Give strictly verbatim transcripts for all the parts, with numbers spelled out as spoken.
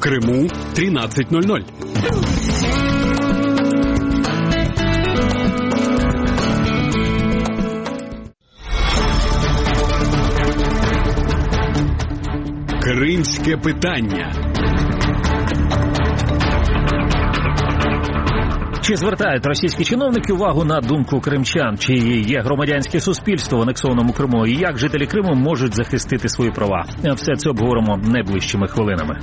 Крыму тринадцать ноль ноль. Кримське питання. Чи звертають російські чиновники увагу на думку кримчан? Чи є громадянське суспільство в анексованому Криму? І як жителі Криму можуть захистити свої права? Все це обговоримо найближчими хвилинами.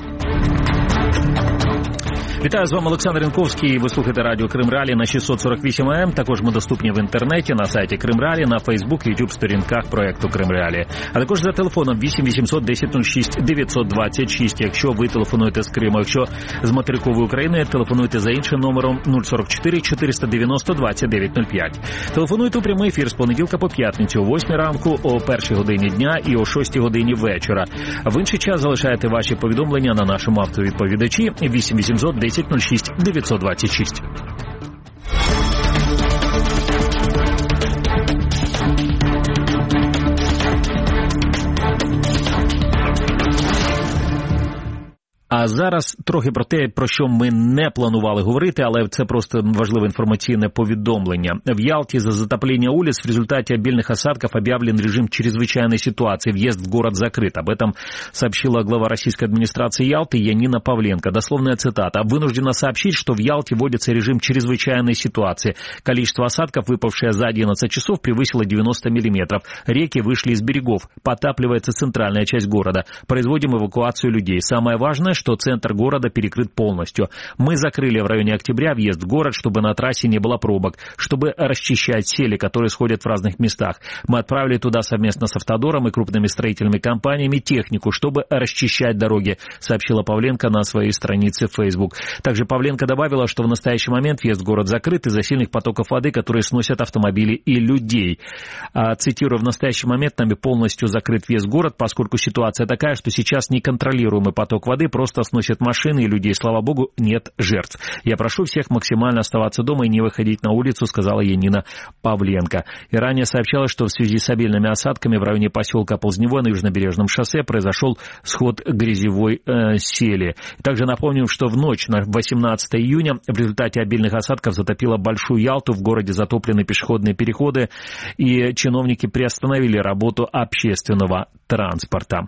Вітаю, з вами Олександр Янковський. Ви слухаєте радіо Крим Реалії на шістсот сорок вісім ей ем. Також ми доступні в інтернеті, на сайті Крим Реалії, на Фейсбук, Ютуб сторінках проєкту Крим Реалії. А також за телефоном вісім вісімсот десять нуль шість дев'ятсот двадцять шість. Якщо ви телефонуєте з Криму, якщо з материкової України, телефонуйте за іншим номером нуль сорок чотири чотириста дев'яносто двадцять дев'ять нуль п'ять. Телефонуйте у прямий ефір з понеділка по п'ятницю о восьмій ранку, о першій годині дня і о шостій годині вечора. В інший час залишайте ваші повідомлення на нашому автовідповідачі вісім вісімсот десять нуль шість дев'ятсот двадцять шість. А зараз трохи про те, про що ми не планували говорити, але це просто важливе информационное поведомление. В Ялте из-за затопления улиц в результате обильных осадков объявлен режим чрезвычайной ситуации. Въезд в город закрыт. Об этом сообщила глава российской администрации Ялты Янина Павленко. Дословная цитата. «Вынуждена сообщить, что в Ялте вводится режим чрезвычайной ситуации. Количество осадков, выпавшее за одиннадцать часов, превысило девяносто миллиметров. Реки вышли из берегов. Потапливается центральная часть города. Производим эвакуацию людей. Самое важное, что центр города перекрыт полностью. Мы закрыли в районе Октября въезд в город, чтобы на трассе не было пробок, чтобы расчищать сели, которые сходят в разных местах. Мы отправили туда совместно с Автодором и крупными строительными компаниями технику, чтобы расчищать дороги», сообщила Павленко на своей странице в Facebook. Также Павленко добавила, что в настоящий момент въезд в город закрыт из-за сильных потоков воды, которые сносят автомобили и людей. А, цитирую, «В настоящий момент нами полностью закрыт въезд в город, поскольку ситуация такая, что сейчас неконтролируемый поток воды просто сносит машины и людей. Слава богу, нет жертв. Я прошу всех максимально оставаться дома и не выходить на улицу», сказала Янина Павленко. И ранее сообщалось, что в связи с обильными осадками в районе поселка Ползнево на южнобережном шоссе произошел сход грязевой э, сели. Также напомним, что в ночь на восемнадцатое июня в результате обильных осадков затопило Большую Ялту. В городе затоплены пешеходные переходы, и чиновники приостановили работу общественного транспорта.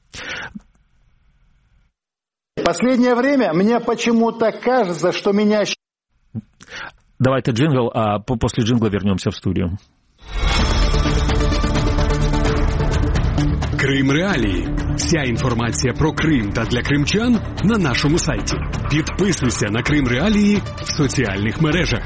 В последнее время мне почему-то кажется, что меня... Давайте джингл, а после джингла вернемся в студию. Крим Реалії. Вся інформація про Крим та для кримчан на нашому сайті. Підписуйся на Крим Реалії в соціальних мережах.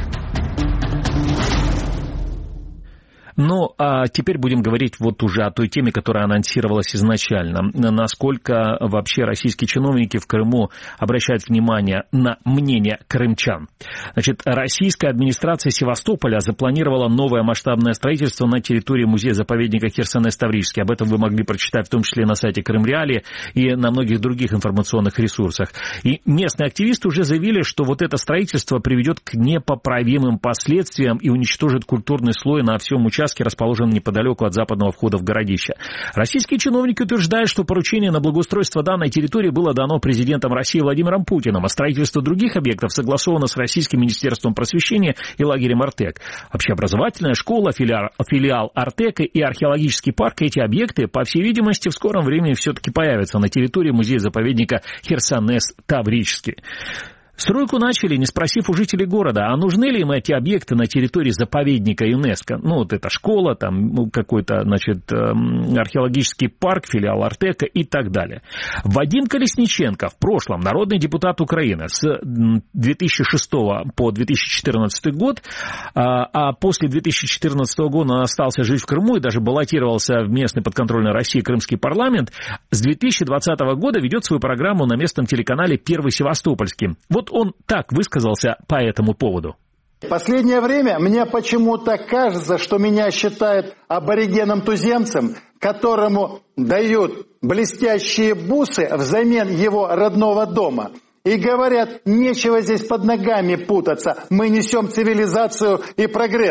Ну, а теперь будем говорить вот уже о той теме, которая анонсировалась изначально. Насколько вообще российские чиновники в Крыму обращают внимание на мнение крымчан. Значит, российская администрация Севастополя запланировала новое масштабное строительство на территории музея-заповедника Херсонес-Таврический. Об этом вы могли прочитать в том числе на сайте Крым Реалии и на многих других информационных ресурсах. И местные активисты уже заявили, что вот это строительство приведет к непоправимым последствиям и уничтожит культурный слой на всем участке, расположен неподалеку от западного входа в городище. Российские чиновники утверждают, что поручение на благоустройство данной территории было дано президентом России Владимиром Путиным, а строительство других объектов согласовано с Российским министерством просвещения и лагерем Артек. Общеобразовательная школа, филиал, филиал Артека и археологический парк, эти объекты, по всей видимости, в скором времени все-таки появятся на территории музея-заповедника Херсонес-Таврический. Стройку начали, не спросив у жителей города, а нужны ли им эти объекты на территории заповедника ЮНЕСКО. Ну, вот эта школа, там ну, какой-то, значит, археологический парк, филиал Артека и так далее. Вадим Колесниченко, в прошлом народный депутат Украины с две тысячи шестого по две тысячи четырнадцатый год, а после две тысячи четырнадцатого года он остался жить в Крыму и даже баллотировался в местный подконтрольный России Крымский парламент, с две тысячи двадцатого года ведет свою программу на местном телеканале «Первый Севастопольский». Вот он так высказался по этому поводу. В последнее время мне почему-то кажется, что меня считают аборигеном-туземцем, которому дают блестящие бусы взамен его родного дома. И говорят, нечего здесь под ногами путаться, мы несем цивилизацию и прогресс.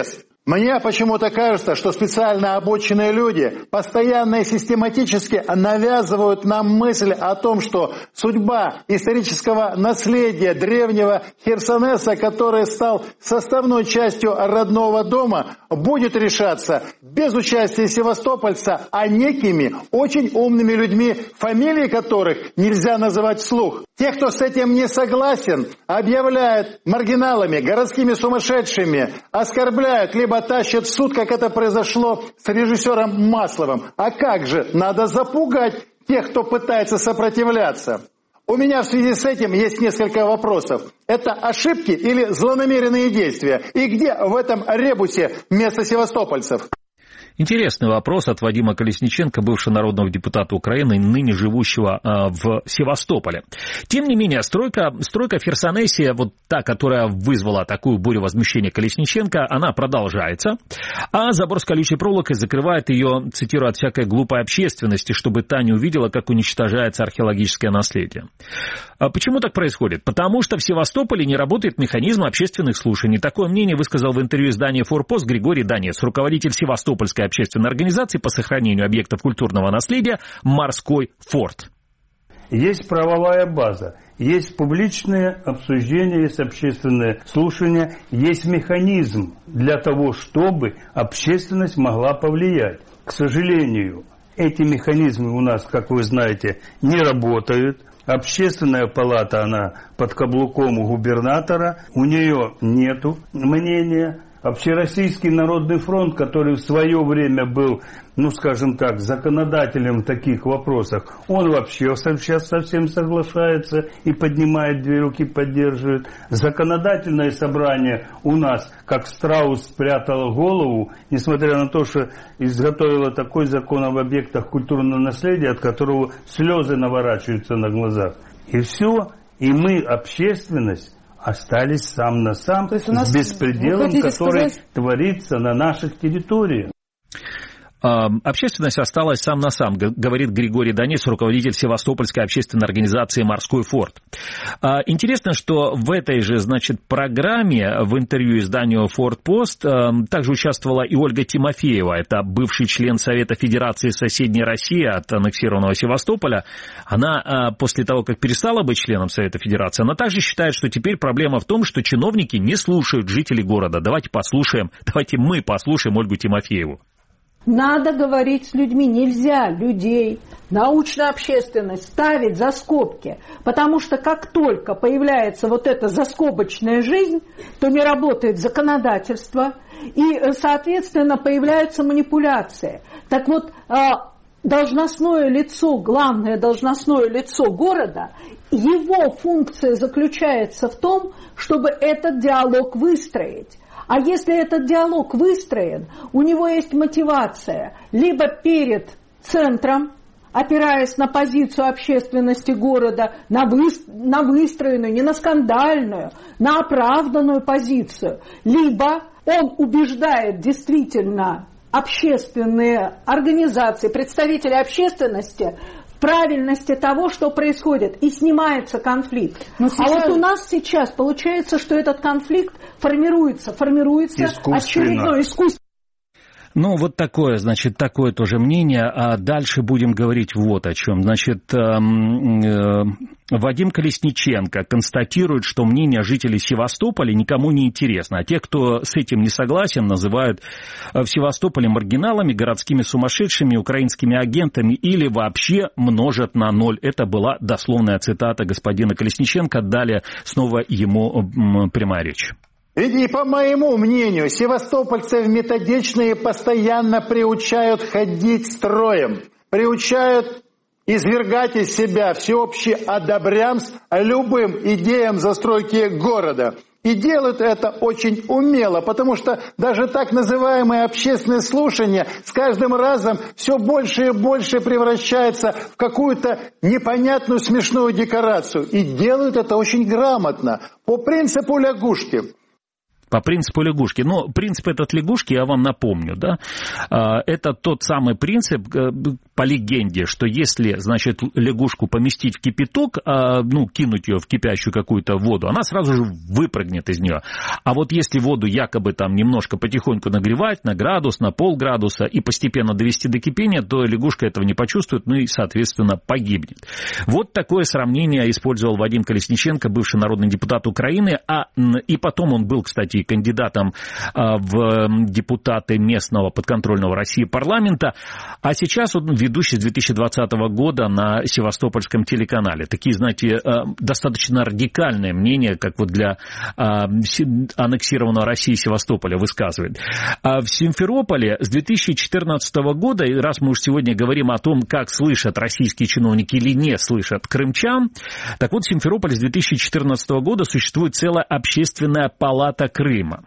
Мне почему-то кажется, что специально обученные люди постоянно и систематически навязывают нам мысль о том, что судьба исторического наследия древнего Херсонеса, который стал составной частью родного дома, будет решаться без участия севастопольца, а некими очень умными людьми, фамилии которых нельзя называть вслух. Те, кто с этим не согласен, объявляют маргиналами, городскими сумасшедшими, оскорбляют, либо тащат в суд, как это произошло с режиссером Масловым. А как же? Надо запугать тех, кто пытается сопротивляться. У меня в связи с этим есть несколько вопросов. Это ошибки или злонамеренные действия? И где в этом ребусе место севастопольцев? Интересный вопрос от Вадима Колесниченко, бывшего народного депутата Украины, ныне живущего э, в Севастополе. Тем не менее, стройка, стройка в Херсонесе, вот та, которая вызвала такую бурю возмущения Колесниченко, она продолжается, а забор с колючей проволокой закрывает ее, цитирую, от всякой глупой общественности, чтобы та не увидела, как уничтожается археологическое наследие. А почему так происходит? Потому что в Севастополе не работает механизм общественных слушаний. Такое мнение высказал в интервью изданию «Форпост» Григорий Донец, руководитель Севастопольской общественной организации по сохранению объектов культурного наследия «Морской форт». Есть правовая база, есть публичные обсуждения, есть общественные слушания, есть механизм для того, чтобы общественность могла повлиять. К сожалению, эти механизмы у нас, как вы знаете, не работают. Общественная палата, она под каблуком у губернатора, у нее нету мнения. Общероссийский народный фронт, который в свое время был, ну скажем так, законодателем в таких вопросах, он вообще сейчас совсем соглашается и поднимает две руки, поддерживает. Законодательное собрание у нас, как страус спрятало голову, несмотря на то, что изготовило такой закон об объектах культурного наследия, от которого слезы наворачиваются на глазах. И все, и мы, общественность, остались сам на сам с беспределом, который сказать... творится на наших территориях. Общественность осталась сам на сам, говорит Григорий Донец, руководитель Севастопольской общественной организации «Морской форт». Интересно, что в этой же, значит, программе, в интервью изданию «Форпост», также участвовала и Ольга Тимофеева, это бывший член Совета Федерации соседней России от аннексированного Севастополя. Она после того, как перестала быть членом Совета Федерации, она также считает, что теперь проблема в том, что чиновники не слушают жителей города. Давайте послушаем, давайте мы послушаем Ольгу Тимофееву. Надо говорить с людьми, нельзя людей, научную общественность ставить за скобки, потому что как только появляется вот эта заскобочная жизнь, то не работает законодательство, и, соответственно, появляются манипуляции. Так вот, должностное лицо, главное должностное лицо города, его функция заключается в том, чтобы этот диалог выстроить. А если этот диалог выстроен, у него есть мотивация либо перед центром, опираясь на позицию общественности города, на, вы, на выстроенную, не на скандальную, на оправданную позицию, либо он убеждает действительно общественные организации, представители общественности в правильности того, что происходит, и снимается конфликт. Но сейчас... А вот у нас сейчас получается, что этот конфликт формируется, формируется очередной искусственный. Ну, вот такое, значит, такое тоже мнение. А дальше будем говорить вот о чем. Значит, э, э, Вадим Колесниченко констатирует, что мнение жителей Севастополя никому не интересно. А те, кто с этим не согласен, называют в Севастополе маргиналами, городскими сумасшедшими, украинскими агентами или вообще множат на ноль. Это была дословная цитата господина Колесниченко. Далее снова ему э, прямая речь. Ведь и по моему мнению, севастопольцев методично и постоянно приучают ходить строем, приучают извергать из себя всеобщий одобрямс любым идеям застройки города. И делают это очень умело, потому что даже так называемые общественные слушания с каждым разом все больше и больше превращаются в какую-то непонятную смешную декорацию. И делают это очень грамотно, по принципу лягушки. По принципу лягушки. Но принцип этот лягушки, я вам напомню, да, это тот самый принцип, по легенде, что если, значит, лягушку поместить в кипяток, а, ну, кинуть ее в кипящую какую-то воду, она сразу же выпрыгнет из нее. А вот если воду якобы там немножко потихоньку нагревать на градус, на полградуса и постепенно довести до кипения, то лягушка этого не почувствует, ну и, соответственно, погибнет. Вот такое сравнение использовал Вадим Колесниченко, бывший народный депутат Украины, а и потом он был, кстати, кандидатом в депутаты местного подконтрольного России парламента, а сейчас он ведущий с две тысячи двадцатого года на Севастопольском телеканале. Такие, знаете, достаточно радикальные мнения, как вот для аннексированного России Севастополя высказывает. В Симферополе с две тысячи четырнадцатого года, и раз мы уж сегодня говорим о том, как слышат российские чиновники или не слышат крымчан, так вот в Симферополе с две тысячи четырнадцатого года существует целая общественная палата Крыма.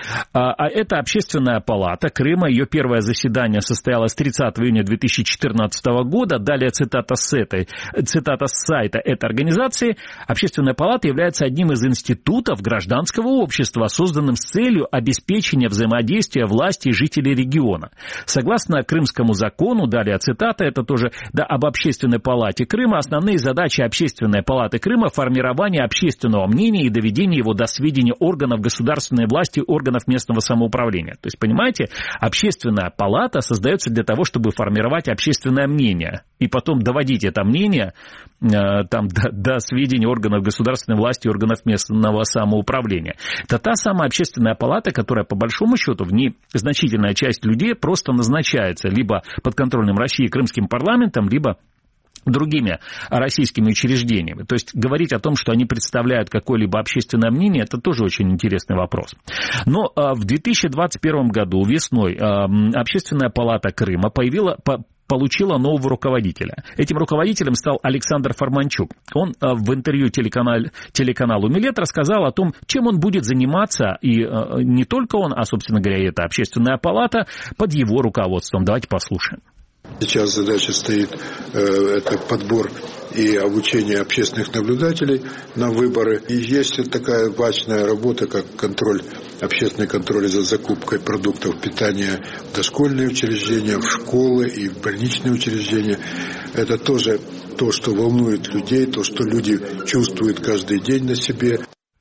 А эта общественная палата Крыма, ее первое заседание состоялось тридцатого июня две тысячи четырнадцатого года. Далее цитата с, этой, цитата с сайта этой организации. Общественная палата является одним из институтов гражданского общества, созданным с целью обеспечения взаимодействия власти и жителей региона. Согласно крымскому закону, далее цитата, это тоже да, об общественной палате Крыма, основные задачи общественной палаты Крыма – формирование общественного мнения и доведение его до сведения органов государственной власти, органов местного самоуправления. То есть, понимаете, общественная палата создается для того, чтобы формировать общественное мнение и потом доводить это мнение э, там, до, до сведения органов государственной власти и органов местного самоуправления. Это та самая общественная палата, которая, по большому счету, в ней значительная часть людей просто назначается либо подконтрольным России крымским парламентом, либо другими российскими учреждениями. То есть говорить о том, что они представляют какое-либо общественное мнение, это тоже очень интересный вопрос. Но в две тысячи двадцать первом году весной Общественная палата Крыма появила, получила нового руководителя. Этим руководителем стал Александр Форманчук. Он в интервью телеканал, телеканалу «Милет» рассказал о том, чем он будет заниматься, и не только он, а, собственно говоря, и эта Общественная палата под его руководством. Давайте послушаем. Сейчас задача стоит э, это подбор и обучение общественных наблюдателей на выборы. И есть такая важная работа, как контроль, общественный контроль за закупкой продуктов питания в дошкольные учреждения, в школы и в больничные учреждения. Это тоже то, что волнует людей, то, что люди чувствуют каждый день на себе.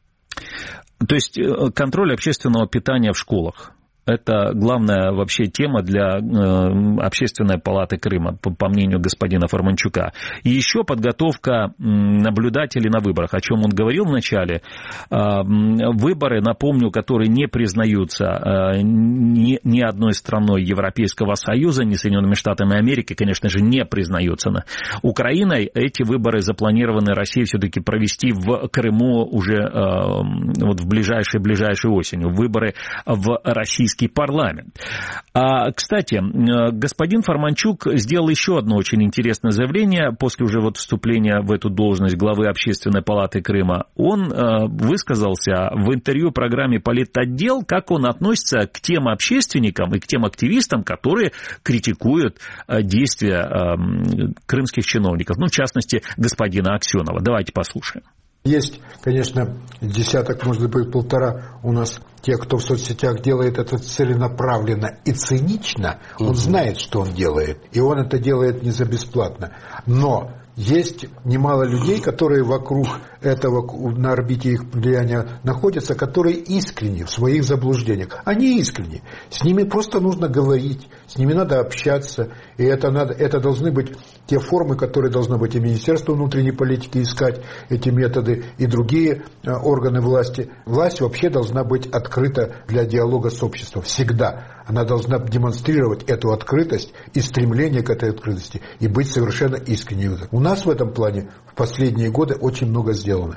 То есть контроль общественного питания в школах. Это главная вообще тема для э, Общественной палаты Крыма, по, по мнению господина Форманчука. И еще подготовка наблюдателей на выборах, о чем он говорил вначале. Э, выборы, напомню, которые не признаются э, ни, ни одной страной Европейского Союза, ни Соединенными Штатами Америки, конечно же, не признаются. Украиной эти выборы запланированы Россией все-таки провести в Крыму уже э, вот в ближайшей-ближайшей осенью. Выборы в российской парламент. А, кстати, господин Форманчук сделал еще одно очень интересное заявление после уже вот вступления в эту должность главы Общественной палаты Крыма. Он а, высказался в интервью программе «Политотдел», как он относится к тем общественникам и к тем активистам, которые критикуют а, действия а, крымских чиновников, ну, в частности, господина Аксенова. Давайте послушаем. Есть, конечно, десяток, может быть, полтора у нас тех, кто в соцсетях делает это целенаправленно и цинично. Он угу. знает, что он делает, и он это делает не за бесплатно. Но есть немало людей, которые вокруг этого, на орбите их влияния находятся, которые искренни в своих заблуждениях. Они искренни. С ними просто нужно говорить, с ними надо общаться. И это, надо, это должны быть те формы, которые должно быть и Министерство внутренней политики искать, эти методы, и другие органы власти. Власть вообще должна быть открыта для диалога с обществом. Всегда. Она должна демонстрировать эту открытость и стремление к этой открытости и быть совершенно искренней. У нас в этом плане в последние годы очень много сделано.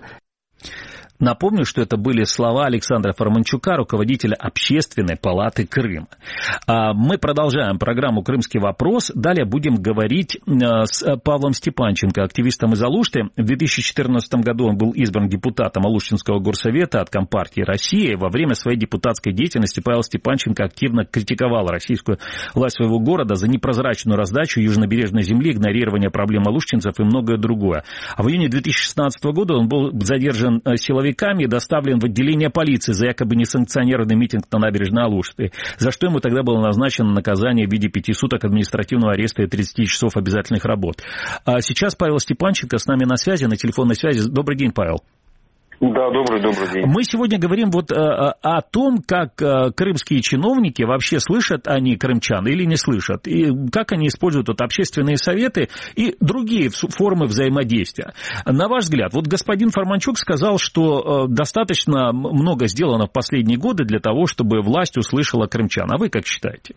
Напомню, что это были слова Александра Форманчука, руководителя Общественной палаты Крыма. Мы продолжаем программу «Крымский вопрос». Далее будем говорить с Павлом Степанченко, активистом из Алушты. В две тысячи четырнадцатом году он был избран депутатом Алуштинского горсовета от Компартии России. Во время своей депутатской деятельности Павел Степанченко активно критиковал российскую власть своего города за непрозрачную раздачу южнобережной земли, игнорирование проблем алуштинцев и многое другое. А в июне две тысячи шестнадцатого года он был задержан силовиками силовиками и доставлен в отделение полиции за якобы несанкционированный митинг на набережной Алушты, за что ему тогда было назначено наказание в виде пяти суток административного ареста и тридцати часов обязательных работ. А сейчас Павел Степанченко с нами на связи, на телефонной связи. Добрый день, Павел. Да, добрый, добрый день. Мы сегодня говорим вот а, о том, как а, крымские чиновники вообще слышат они крымчан или не слышат, и как они используют вот, общественные советы и другие формы взаимодействия. На ваш взгляд, вот господин Фарманчук сказал, что а, достаточно много сделано в последние годы для того, чтобы власть услышала крымчан. А вы как считаете?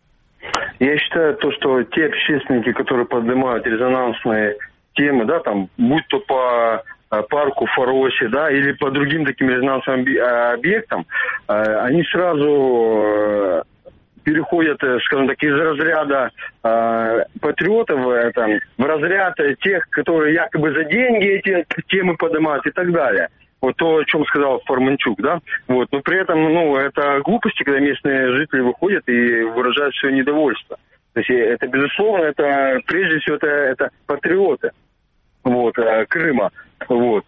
Я считаю, то, что те общественники, которые поднимают резонансные темы, да, там, будь то по парку Фаросе, да, или по другим таким резонансным объектам, они сразу переходят, скажем так, из разряда патриотов там, в разряд тех, которые якобы за деньги эти темы поднимают и так далее. Вот то, о чем сказал Фарманчук, да. Вот, но при этом, ну, это глупости, когда местные жители выходят и выражают свое недовольство. То есть это, безусловно, это, прежде всего, это, это патриоты, вот, Крыма, вот.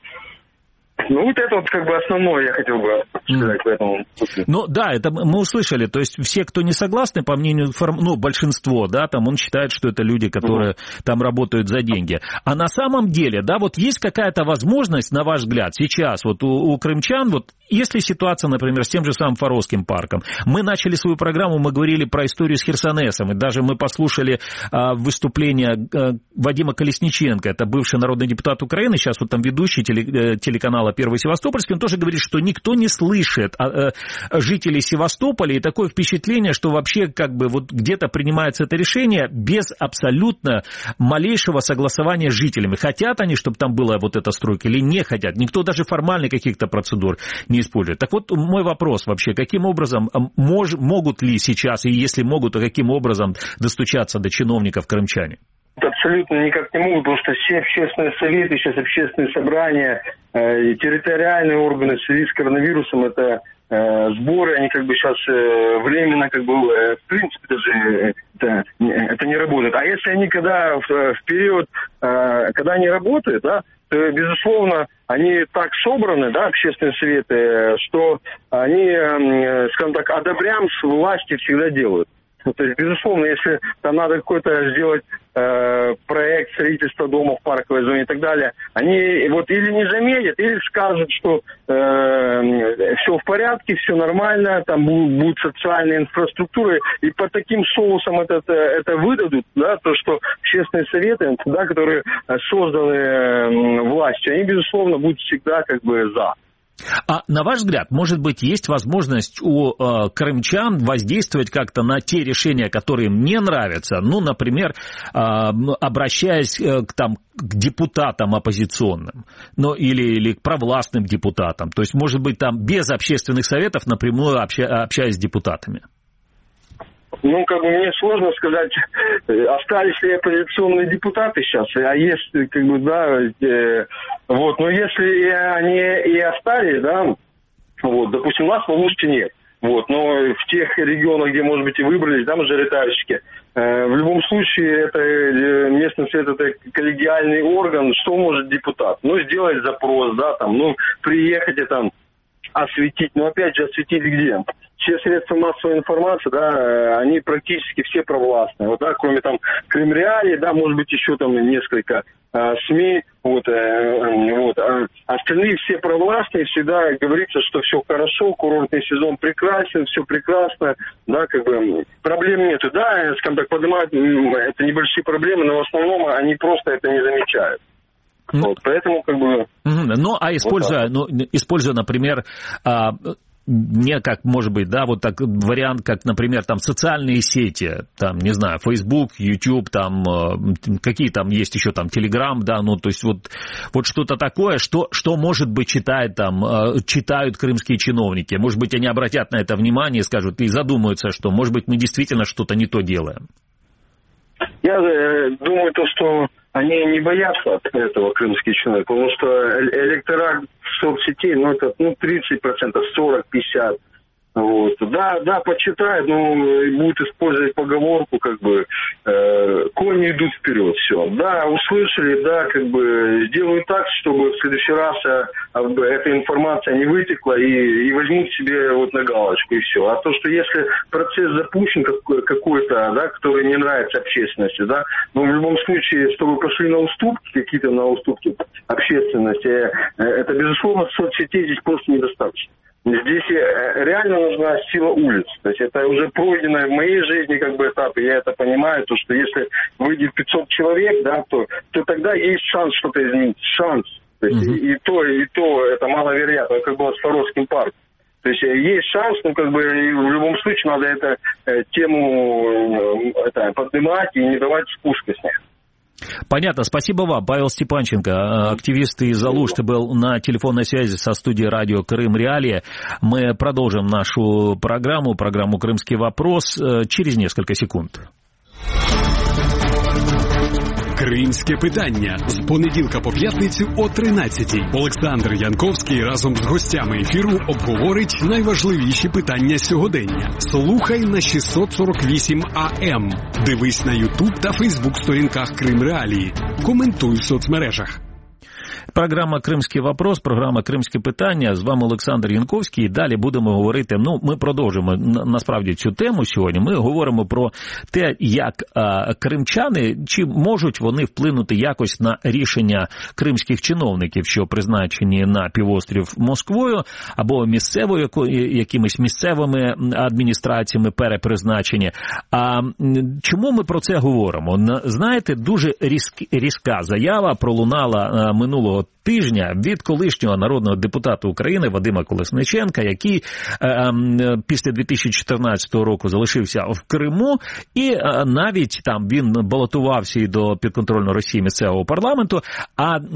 Ну, вот это вот как бы основное я хотел бы сказать mm. в этом случае. Ну, да, это мы услышали. То есть все, кто не согласны, по мнению, ну, большинство, да, там он считает, что это люди, которые mm. там работают за деньги. А на самом деле, да, вот есть какая-то возможность, на ваш взгляд, сейчас вот у, у крымчан, вот если ситуация, например, с тем же самым Фаровским парком, мы начали свою программу, мы говорили про историю с Херсонесом, и даже мы послушали а, выступление а, Вадима Колесниченко, это бывший народный депутат Украины, сейчас вот там ведущий теле, телеканала «Первый Севастопольский», он тоже говорит, что никто не слышит а, а, жителей Севастополя, и такое впечатление, что вообще как бы вот где-то принимается это решение без абсолютно малейшего согласования с жителями. Хотят они, чтобы там была вот эта стройка, или не хотят? Никто даже формально каких-то процедур не использует. Так вот, мой вопрос вообще, каким образом, мож, могут ли сейчас, и если могут, то каким образом достучаться до чиновников крымчане? Абсолютно никак не могут, потому что все общественные советы, сейчас общественные собрания, э, территориальные органы в связи с коронавирусом, это э, сборы, они как бы сейчас э, временно, как бы, э, в принципе, даже это, это не работает. А если они когда в, в период, э, когда они работают, да, то, безусловно, они так собраны, да, общественные советы, что они, э, скажем так, одобрям с власти всегда делают. То есть, безусловно, если там надо какой-то сделать э, проект строительства дома в парковой зоне и так далее, они вот или не заметят, или скажут, что э, все в порядке, все нормально, там будут, будут социальные инфраструктуры, и по таким соусам это, это, это выдадут, да, то, что общественные советы, да, которые созданы э, властью, они, безусловно, будут всегда как бы за. А на ваш взгляд, может быть, есть возможность у э, крымчан воздействовать как-то на те решения, которые им не нравятся? Ну, например, э, обращаясь э, к, там, к депутатам оппозиционным, ну, или, или к провластным депутатам. То есть, может быть, там без общественных советов напрямую обща, общаясь с депутатами. Ну, как бы мне сложно сказать, остались ли оппозиционные депутаты сейчас, а есть, как бы, да, э, вот, но если они и остались, да, вот, допустим, у нас в Алуште нет, вот, но в тех регионах, где, может быть, и выбрались, да, мажоритарщики, э, в любом случае, это местный совет, это коллегиальный орган, что может депутат? Ну, сделать запрос, да, там, ну, приехать и там осветить, но опять же, осветить где? Все средства массовой информации, да, они практически все провластные, вот, да, кроме там Крымреалии, да, может быть, еще там несколько а, СМИ, вот, а, вот, а остальные все провластные, всегда говорится, что все хорошо, курортный сезон прекрасен, все прекрасно, да, как бы проблем нету, да, скажем так, поднимают, это небольшие проблемы, но в основном они просто это не замечают. Вот, поэтому, как бы... Ну, а используя, вот ну, используя, например, а, не как, может быть, да, вот так вариант, как, например, там социальные сети, там, не знаю, Facebook, YouTube, там, какие там есть еще, там, Telegram, да, ну, то есть вот, вот что-то такое, что, что, может быть, читает, там, читают крымские чиновники, может быть, они обратят на это внимание и скажут, и задумаются, что, может быть, мы действительно что-то не то делаем. Я э, думаю, то, что они не боятся от этого, крымские чиновники, потому что электорат соцсетей, ну, это, ну, тридцать процентов, сорок, пятьдесят. Вот. Да, да, почитает, но будет использовать поговорку, как бы, э, кони идут вперед, все. Да, услышали, да, как бы, сделают так, чтобы в следующий раз э, эта информация не вытекла и, и возьмут себе вот на галочку, и все. А то, что если процесс запущен какой-то, да, который не нравится общественности, да, но в любом случае, чтобы пошли на уступки, какие-то на уступки общественности, э, это, безусловно, соцсетей здесь просто недостаточно. Здесь реально нужна сила улиц. То есть это уже пройдено в моей жизни как бы этап, и я это понимаю, то, что если выйдет пятьсот человек, да, то, то тогда есть шанс что-то изменить. Шанс. То есть mm-hmm. и, и то, и то это маловероятно, как было с Фаровским парком. То есть есть шанс, но как бы в любом случае надо эту э, тему э, это, поднимать и не давать спуска с них. Понятно, спасибо вам. Павел Степанченко, активист из Алушты, был на телефонной связи со студией радио «Крым Реалии». Мы продолжим нашу программу, программу «Крымский вопрос» через несколько секунд. Кримське питання з понеділка по п'ятницю о тринадцятій. Олександр Янковський разом з гостями ефіру обговорить найважливіші питання сьогодення. Слухай на шістсот сорок вісім А М. Дивись на Ютуб та Фейсбук сторінках Крим Реалії. Коментуй в соцмережах. Програма «Кримський вопрос», програма «Кримське питання». З вами Олександр Янковський. І далі будемо говорити, ну, ми продовжимо насправді цю тему сьогодні. Ми говоримо про те, як а, кримчани, чи можуть вони вплинути якось на рішення кримських чиновників, що призначені на півострів Москвою, або місцевою, якимись місцевими адміністраціями перепризначені. А чому ми про це говоримо? Знаєте, дуже різк, різка заява пролунала минулого тижня від колишнього народного депутата України Вадима Колесніченка, який е, е, після дві тисячі чотирнадцятого року залишився в Криму, і е, навіть там він балотувався і до підконтрольного Росії місцевого парламенту, а е,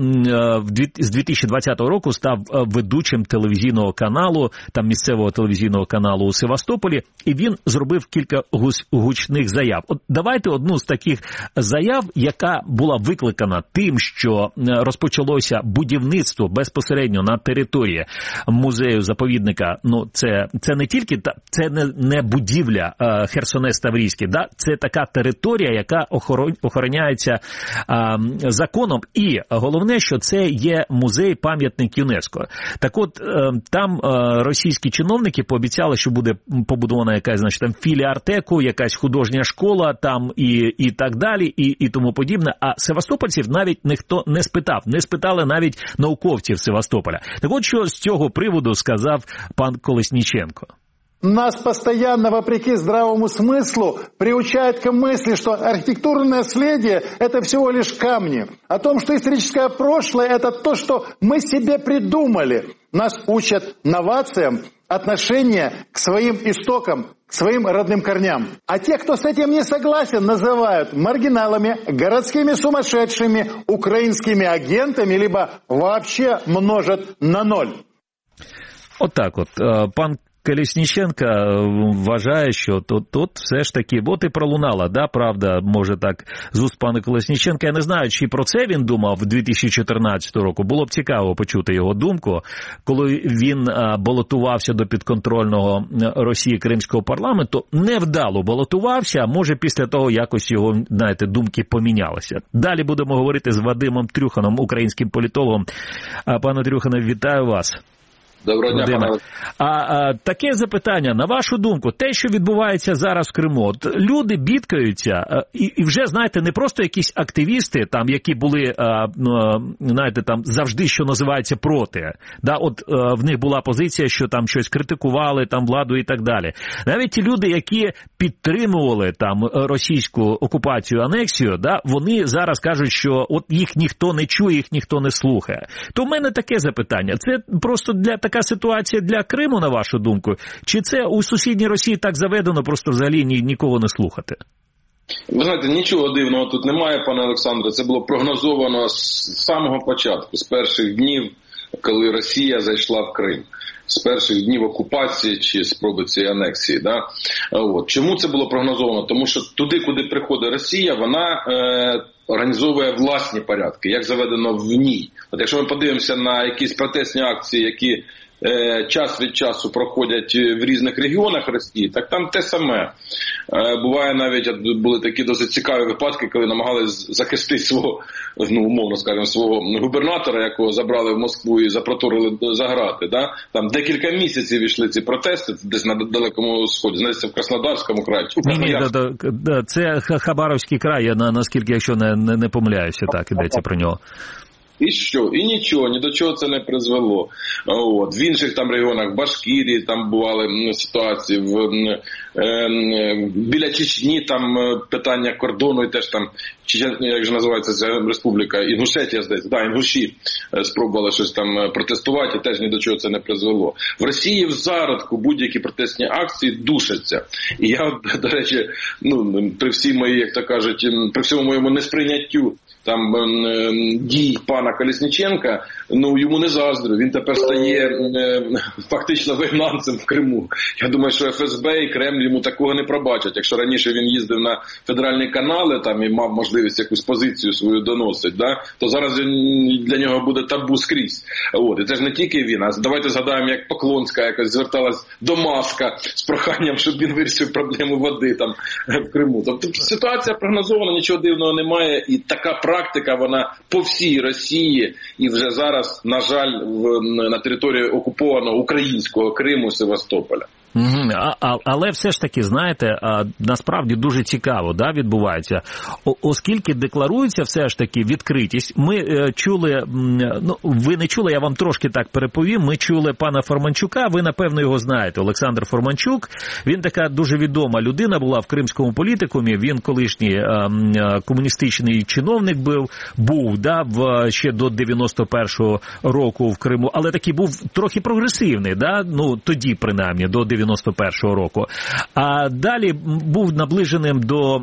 з дві тисячі двадцятого року став ведучим телевізійного каналу, там місцевого телевізійного каналу у Севастополі, і він зробив кілька гучних заяв. От давайте одну з таких заяв, яка була викликана тим, що розпочалося будівництво безпосередньо на території музею-заповідника, ну це, це не тільки, це не, не будівля е, Херсонес Таврійський, да? Це така територія, яка охороняється е, законом, і головне, що це є музей-пам'ятник ЮНЕСКО. Так от, е, там е, російські чиновники пообіцяли, що буде побудована якась, значить, там філія Артеку, якась художня школа там і, і так далі, і, і тому подібне, а севастопольців навіть ніхто не спитав, не спитали навіть науковців Севастополя. Так от, що з цього приводу сказав пан Колесніченко. Нас постоянно, вопреки здравому смыслу, приучают к мысли, что архитектурное наследие – это всего лишь камни. О том, что историческое прошлое – это то, что мы себе придумали. Нас учат новациям, отношения к своим истокам, к своим родным корням. А те, кто с этим не согласен, называют маргиналами, городскими сумасшедшими, украинскими агентами, либо вообще множат на ноль. Вот так вот. Пан Колесніченко вважає, що тут, тут все ж таки, от і пролунала, да, правда, може так, з уст пана Колесніченка. Я не знаю, чи про це він думав дві тисячі чотирнадцятого року. Було б цікаво почути його думку, коли він а, балотувався до підконтрольного Росії Кримського парламенту. Невдало балотувався, а може після того якось його, знаєте, думки помінялися. Далі будемо говорити з Вадимом Трюханом, українським політологом. А, пане Трюхане, вітаю вас. Доброго дня, пане. А, а таке запитання, на вашу думку, те, що відбувається зараз в Криму, от люди бідкаються, і, і вже, знаєте, не просто якісь активісти, там, які були, а, знаєте, там завжди, що називається, проти. Да, от а, в них була позиція, що там щось критикували, там владу і так далі. Навіть ті люди, які підтримували там російську окупацію, анексію, да, вони зараз кажуть, що от їх ніхто не чує, їх ніхто не слухає. То в мене таке запитання. Це просто для така ситуація для Криму, на вашу думку? Чи це у сусідній Росії так заведено, просто взагалі ні, нікого не слухати? Ви знаєте, нічого дивного тут немає, пане Олександре. Це було прогнозовано з самого початку, з перших днів, коли Росія зайшла в Крим. З перших днів окупації чи спроби цієї анексії. Да? От. Чому це було прогнозовано? Тому що туди, куди приходить Росія, вона е, організовує власні порядки, як заведено в ній. От якщо ми подивимося на якісь протестні акції, які час від часу проходять в різних регіонах Росії, так там те саме. Буває навіть, були такі досить цікаві випадки, коли намагались захистити свого, ну, умовно скажемо, свого губернатора, якого забрали в Москву і запроторили за грати. Да? Там декілька місяців йшли ці протести, десь на Далекому Сході, знаєте, в Краснодарському краї. Ні, ні, да, да, це Хабаровський край, я, наскільки, якщо не, не, не помиляюся, так, йдеться про нього. І що? І нічого, ні до чого це не призвело. От. В інших там регіонах, в Башкірії, там бували ситуації, в, е, біля Чечні там питання кордону, і теж там, як же називається ця республіка, Інгушетія, здається, да, Інгуші спробували щось там протестувати, і теж ні до чого це не призвело. В Росії в зародку будь-які протестні акції душаться. І я, до речі, ну, при всій моїй, як то кажуть, при всьому моєму несприйняттю там дій пана Колесніченка, ну йому не заздрю. Він тепер стає е, фактично вигнанцем в Криму. Я думаю, що еф ес бе і Кремль йому такого не пробачать. Якщо раніше він їздив на федеральні канали там і мав можливість якусь позицію свою доносити, да, то зараз для нього буде табу скрізь. От. І це ж не тільки він, а давайте згадаємо, як Поклонська якось зверталась до Маска з проханням, щоб він вирішив проблему води там в Криму. Тобто ситуація прогнозована, нічого дивного немає, і така практика, вона по всій Росії, і вже зараз, на жаль, в, на території окупованого українського Криму, Севастополя. Угу. А, а, але все ж таки, знаєте, а, насправді дуже цікаво, да, відбувається. О, оскільки декларується все ж таки відкритість, ми е, чули, ну, ви не чули, я вам трошки так переповім, ми чули пана Форманчука, ви, напевно, його знаєте, Олександр Форманчук, він така дуже відома людина була в кримському політикумі, він колишній е, е, комуністичний чиновник був, був да, в, ще до дев'яносто першого року в Криму, але такий був трохи прогресивний, да, ну, тоді, принаймні, до дев'яносто першого року. А далі був наближеним до е,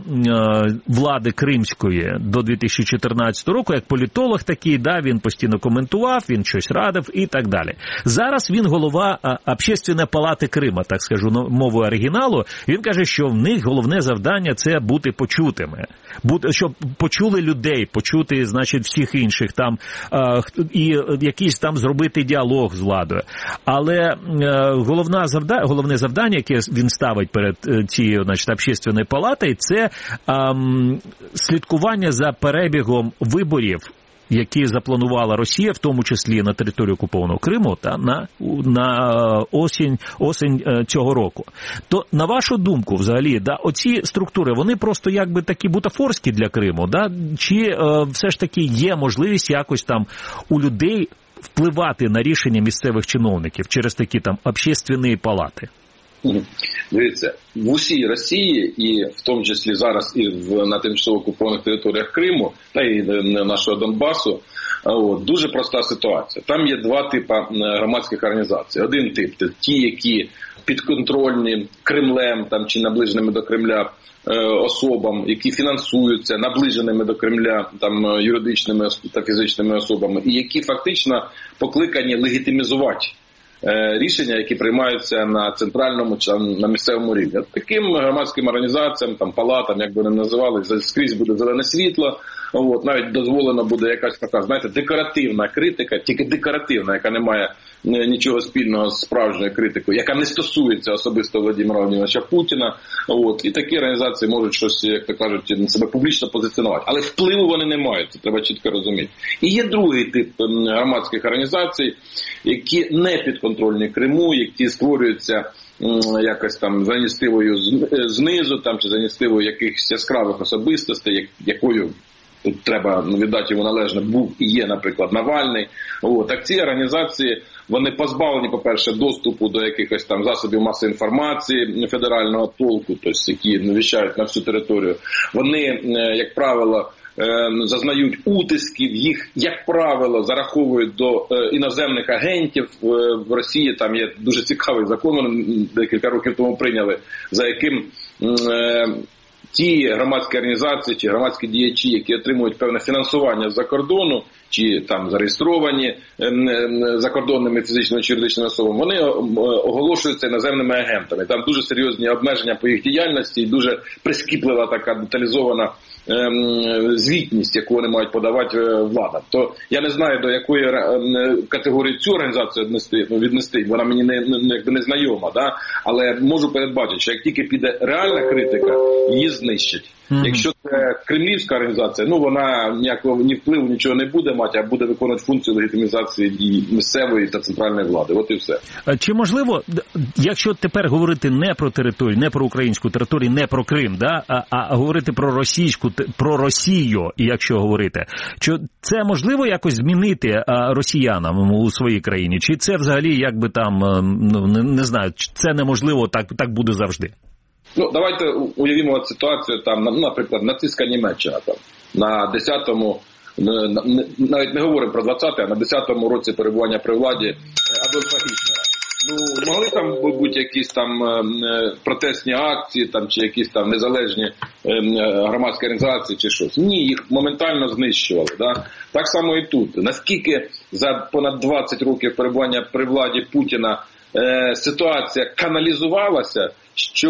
влади кримської до дві тисячі чотирнадцятого року, як політолог такий, да, він постійно коментував, він щось радив і так далі. Зараз він голова е, Общественної палати Крима, так скажу мовою оригіналу. Він каже, що в них головне завдання – це бути почутими. Бути, щоб почули людей, почути, значить, всіх інших там, е, і якийсь там зробити діалог з владою. Але е, головна завдання, головне завдання, яке він ставить перед цією, значить, Общественною палатою, це ем, слідкування за перебігом виборів, які запланувала Росія, в тому числі на території окупованого Криму, та на, на осінь, осінь цього року. То, на вашу думку, взагалі, да, оці структури, вони просто якби такі бутафорські для Криму, да? Чи е, все ж таки є можливість якось там у людей впливати на рішення місцевих чиновників через такі там общественні палати? Дивіться, в усій Росії, і в тому числі зараз і в, на тимчасово окупованих територіях Криму, та й нашого Донбасу, от, дуже проста ситуація. Там є два типи громадських організацій. Один тип – це ті, які підконтрольні Кремлем там, чи наближеними до Кремля особам, які фінансуються наближеними до Кремля там, юридичними та фізичними особами, і які фактично покликані легітимізувати рішення, які приймаються на центральному чи на місцевому рівні. Таким громадським організаціям, там, палатам, як би не називали, скрізь буде зелене світло, от, навіть дозволено буде якась така, знаєте, декоративна критика, тільки декоративна, яка не має нічого спільного з справжньою критикою, яка не стосується особисто Володимира Володимировича Путіна. От, і такі організації можуть щось, як то кажуть, себе публічно позиціонувати. Але впливу вони не мають, це треба чітко розуміти. І є другий тип громадських організацій, які не підконтрольні Криму, які створюються якось там за ініціативою знизу, там, чи за ініціативою якихось яскравих особистостей, якою тут треба віддати йому належне, був і є, наприклад, Навальний. От. Так ці організації, вони позбавлені, по-перше, доступу до якихось там засобів масової інформації федерального толку, тобто, які віщають на всю територію. Вони, як правило, зазнають утисків, їх, як правило, зараховують до іноземних агентів. В Росії там є дуже цікавий закон, декілька років тому прийняли, за яким ті громадські організації чи громадські діячі, які отримують певне фінансування з-за кордону, чи там зареєстровані закордонними фізичними чи юридичними особами, вони оголошуються іноземними агентами. Там дуже серйозні обмеження по їх діяльності і дуже прискіплива така деталізована звітність, яку вони мають подавати владам. То я не знаю, до якої категорії цю організацію віднести, ну, віднести. Вона мені не, не, не знайома, да? Але можу передбачити, що як тільки піде реальна критика, її знищать. Mm-hmm. Якщо це кремлівська організація, ну вона ніякого ні впливу, нічого не буде мати, а буде виконувати функцію легітимізації і місцевої та центральної влади. От і все. Чи можливо, якщо тепер говорити не про територію, не про українську територію, не про Крим, да, а, а говорити про російську, про Росію, і якщо говорити, що це можливо якось змінити а, росіянам у своїй країні? Чи це взагалі, якби там, ну, не, не знаю, це неможливо, так, так буде завжди? Ну, давайте уявімо ситуацію, там, наприклад, нацистська Німеччина, там, на десятому, навіть не говоримо про двадцятий, а на десятому році перебування при владі Адольфа Гітлера. Ну, могли там бути якісь там протестні акції, там, чи якісь там незалежні громадські організації, чи щось. Ні, їх моментально знищували. Да? Так само і тут. Наскільки за понад двадцять років перебування при владі Путіна е, ситуація каналізувалася, що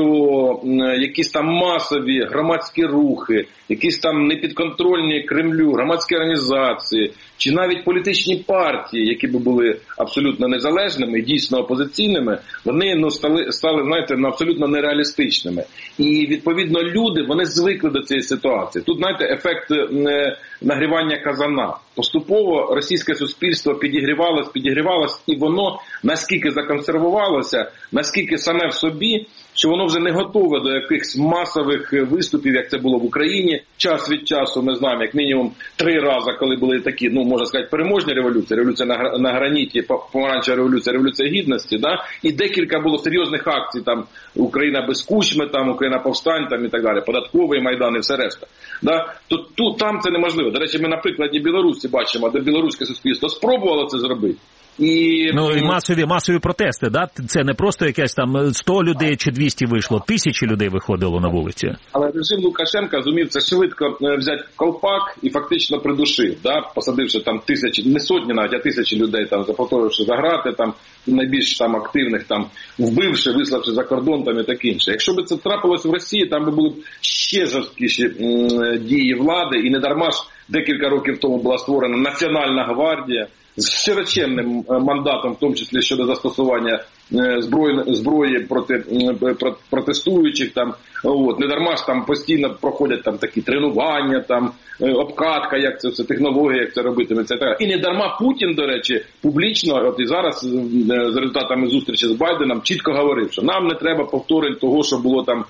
якісь там масові громадські рухи, якісь там непідконтрольні Кремлю громадські організації, чи навіть політичні партії, які б були абсолютно незалежними, дійсно опозиційними, вони ну, стали, стали, знаєте, ну, абсолютно нереалістичними. І, відповідно, люди, вони звикли до цієї ситуації. Тут, знаєте, ефект е, нагрівання казана. Поступово російське суспільство підігрівалось, підігрівалось, і воно наскільки законсервувалося, наскільки саме в собі, що воно вже не готове до якихось масових виступів, як це було в Україні. Час від часу, ми знаємо, як мінімум три рази, коли були такі, ну, можна сказати, переможні революції, революція на, на граніті, помаранчева революція, революція гідності, да? І декілька було серйозних акцій, там, Україна без Кучми, там, Україна повстань, там, і так далі, податковий Майдан і все решта. Да? То, тут, там це неможливо. До речі, ми на прикладі Білорусі бачимо, де білоруське суспільство спробувало це зробити. І... Ну і масові, масові протести, да? Це не просто якесь там сто людей чи двісті вийшло, тисячі людей виходило на вулиці. Але режим Лукашенка зумів це швидко взяти колпак і фактично придушив, да? Посадивши там тисячі, не сотні навіть, а тисячі людей, там, заповторивши за грати, там, найбільш там активних, там, вбивши, виславши за кордон там, і таке інше. Якщо б це трапилось в Росії, там би були б ще жорсткіші м- дії влади, і не дарма ж декілька років тому була створена Національна гвардія, з широченним мандатом, в тому числі щодо застосування зброї, зброї проти протестуючих. Там, от, не дарма ж там постійно проходять там такі тренування, там, обкатка, як це все, технологія, як це робитиметься. І не дарма Путін, до речі, публічно, от і зараз за результатами зустрічі з Байденом, чітко говорив, що нам не треба повторень того, що було там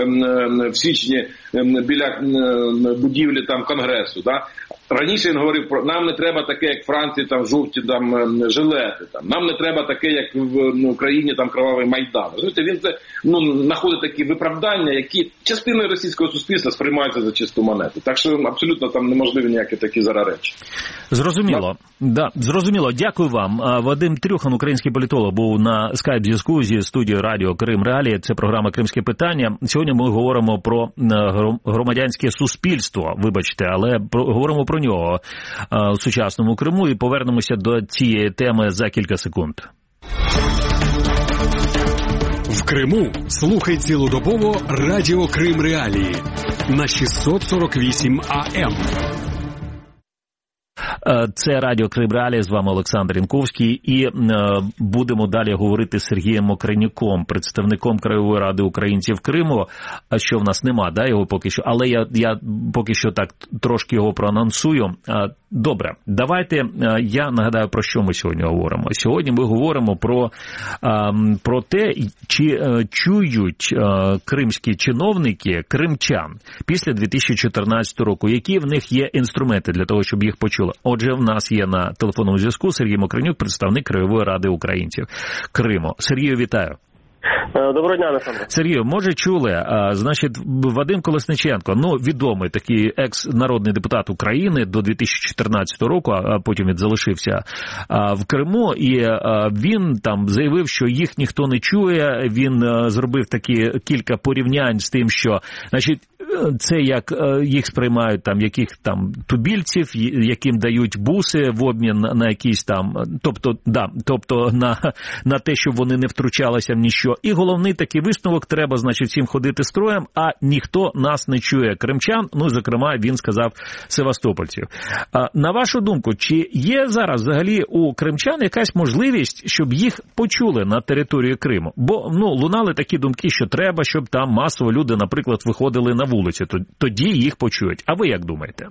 в січні біля будівлі там Конгресу. Да? Раніше він говорив про нам не треба таке, як в Франції, там жовті там жилети. Там нам не треба таке, як в Україні там кровавий Майдан. Розумієте, він це ну знаходить такі виправдання, які частиною російського суспільства сприймаються за чисту монету. Так що абсолютно там неможливі ніякі такі зараз речі. Зрозуміло. Да, зрозуміло. Дякую вам. Вадим Трюхан, український політолог, був на скайп-зв'язку зі студією радіо Крим Реалії. Це програма «Кримське питання». Сьогодні ми говоримо про громадянське суспільство, вибачте, але про, говоримо про нього в сучасному Криму і повернемося до цієї теми за кілька секунд. В Криму слухай цілодобово радіо Крим Реалії на шістсот сорок вісім ей ем. Це радіо Крим Реалії, з вами Олександр Янковський, і е, будемо далі говорити з Сергієм Мокринюком, представником Краєвої ради українців Криму, що в нас нема, да, його поки що, але я, я поки що так трошки його проанонсую. Добре, давайте я нагадаю, про що ми сьогодні говоримо. Сьогодні ми говоримо про, про те, чи чують кримські чиновники кримчан після дві тисячі чотирнадцятого року, які в них є інструменти для того, щоб їх почули. Отже, в нас є на телефонному зв'язку Сергій Мокринюк, представник Краєвої ради українців Криму. Сергію, вітаю. Доброго дня, Олександр. Сергію, може чули, а, значить, Вадим Колесніченко, ну, відомий такий екс-народний депутат України до дві тисячі чотирнадцятого року, а потім він залишився а, в Криму, і а, він там заявив, що їх ніхто не чує, він а, зробив такі кілька порівнянь з тим, що, значить, це як їх сприймають там яких там тубільців, яким дають буси в обмін на якісь там, тобто, да, тобто на, на те, щоб вони не втручалися в ніщо. І головний такий висновок, треба, значить, всім ходити строєм, а ніхто нас не чує, кримчан, ну, зокрема, він сказав севастопольців. А, на вашу думку, чи є зараз взагалі у кримчан якась можливість, щоб їх почули на території Криму? Бо, ну, лунали такі думки, що треба, щоб там масово люди, наприклад, виходили на вулицю. Тоді їх почують. А ви як думаєте?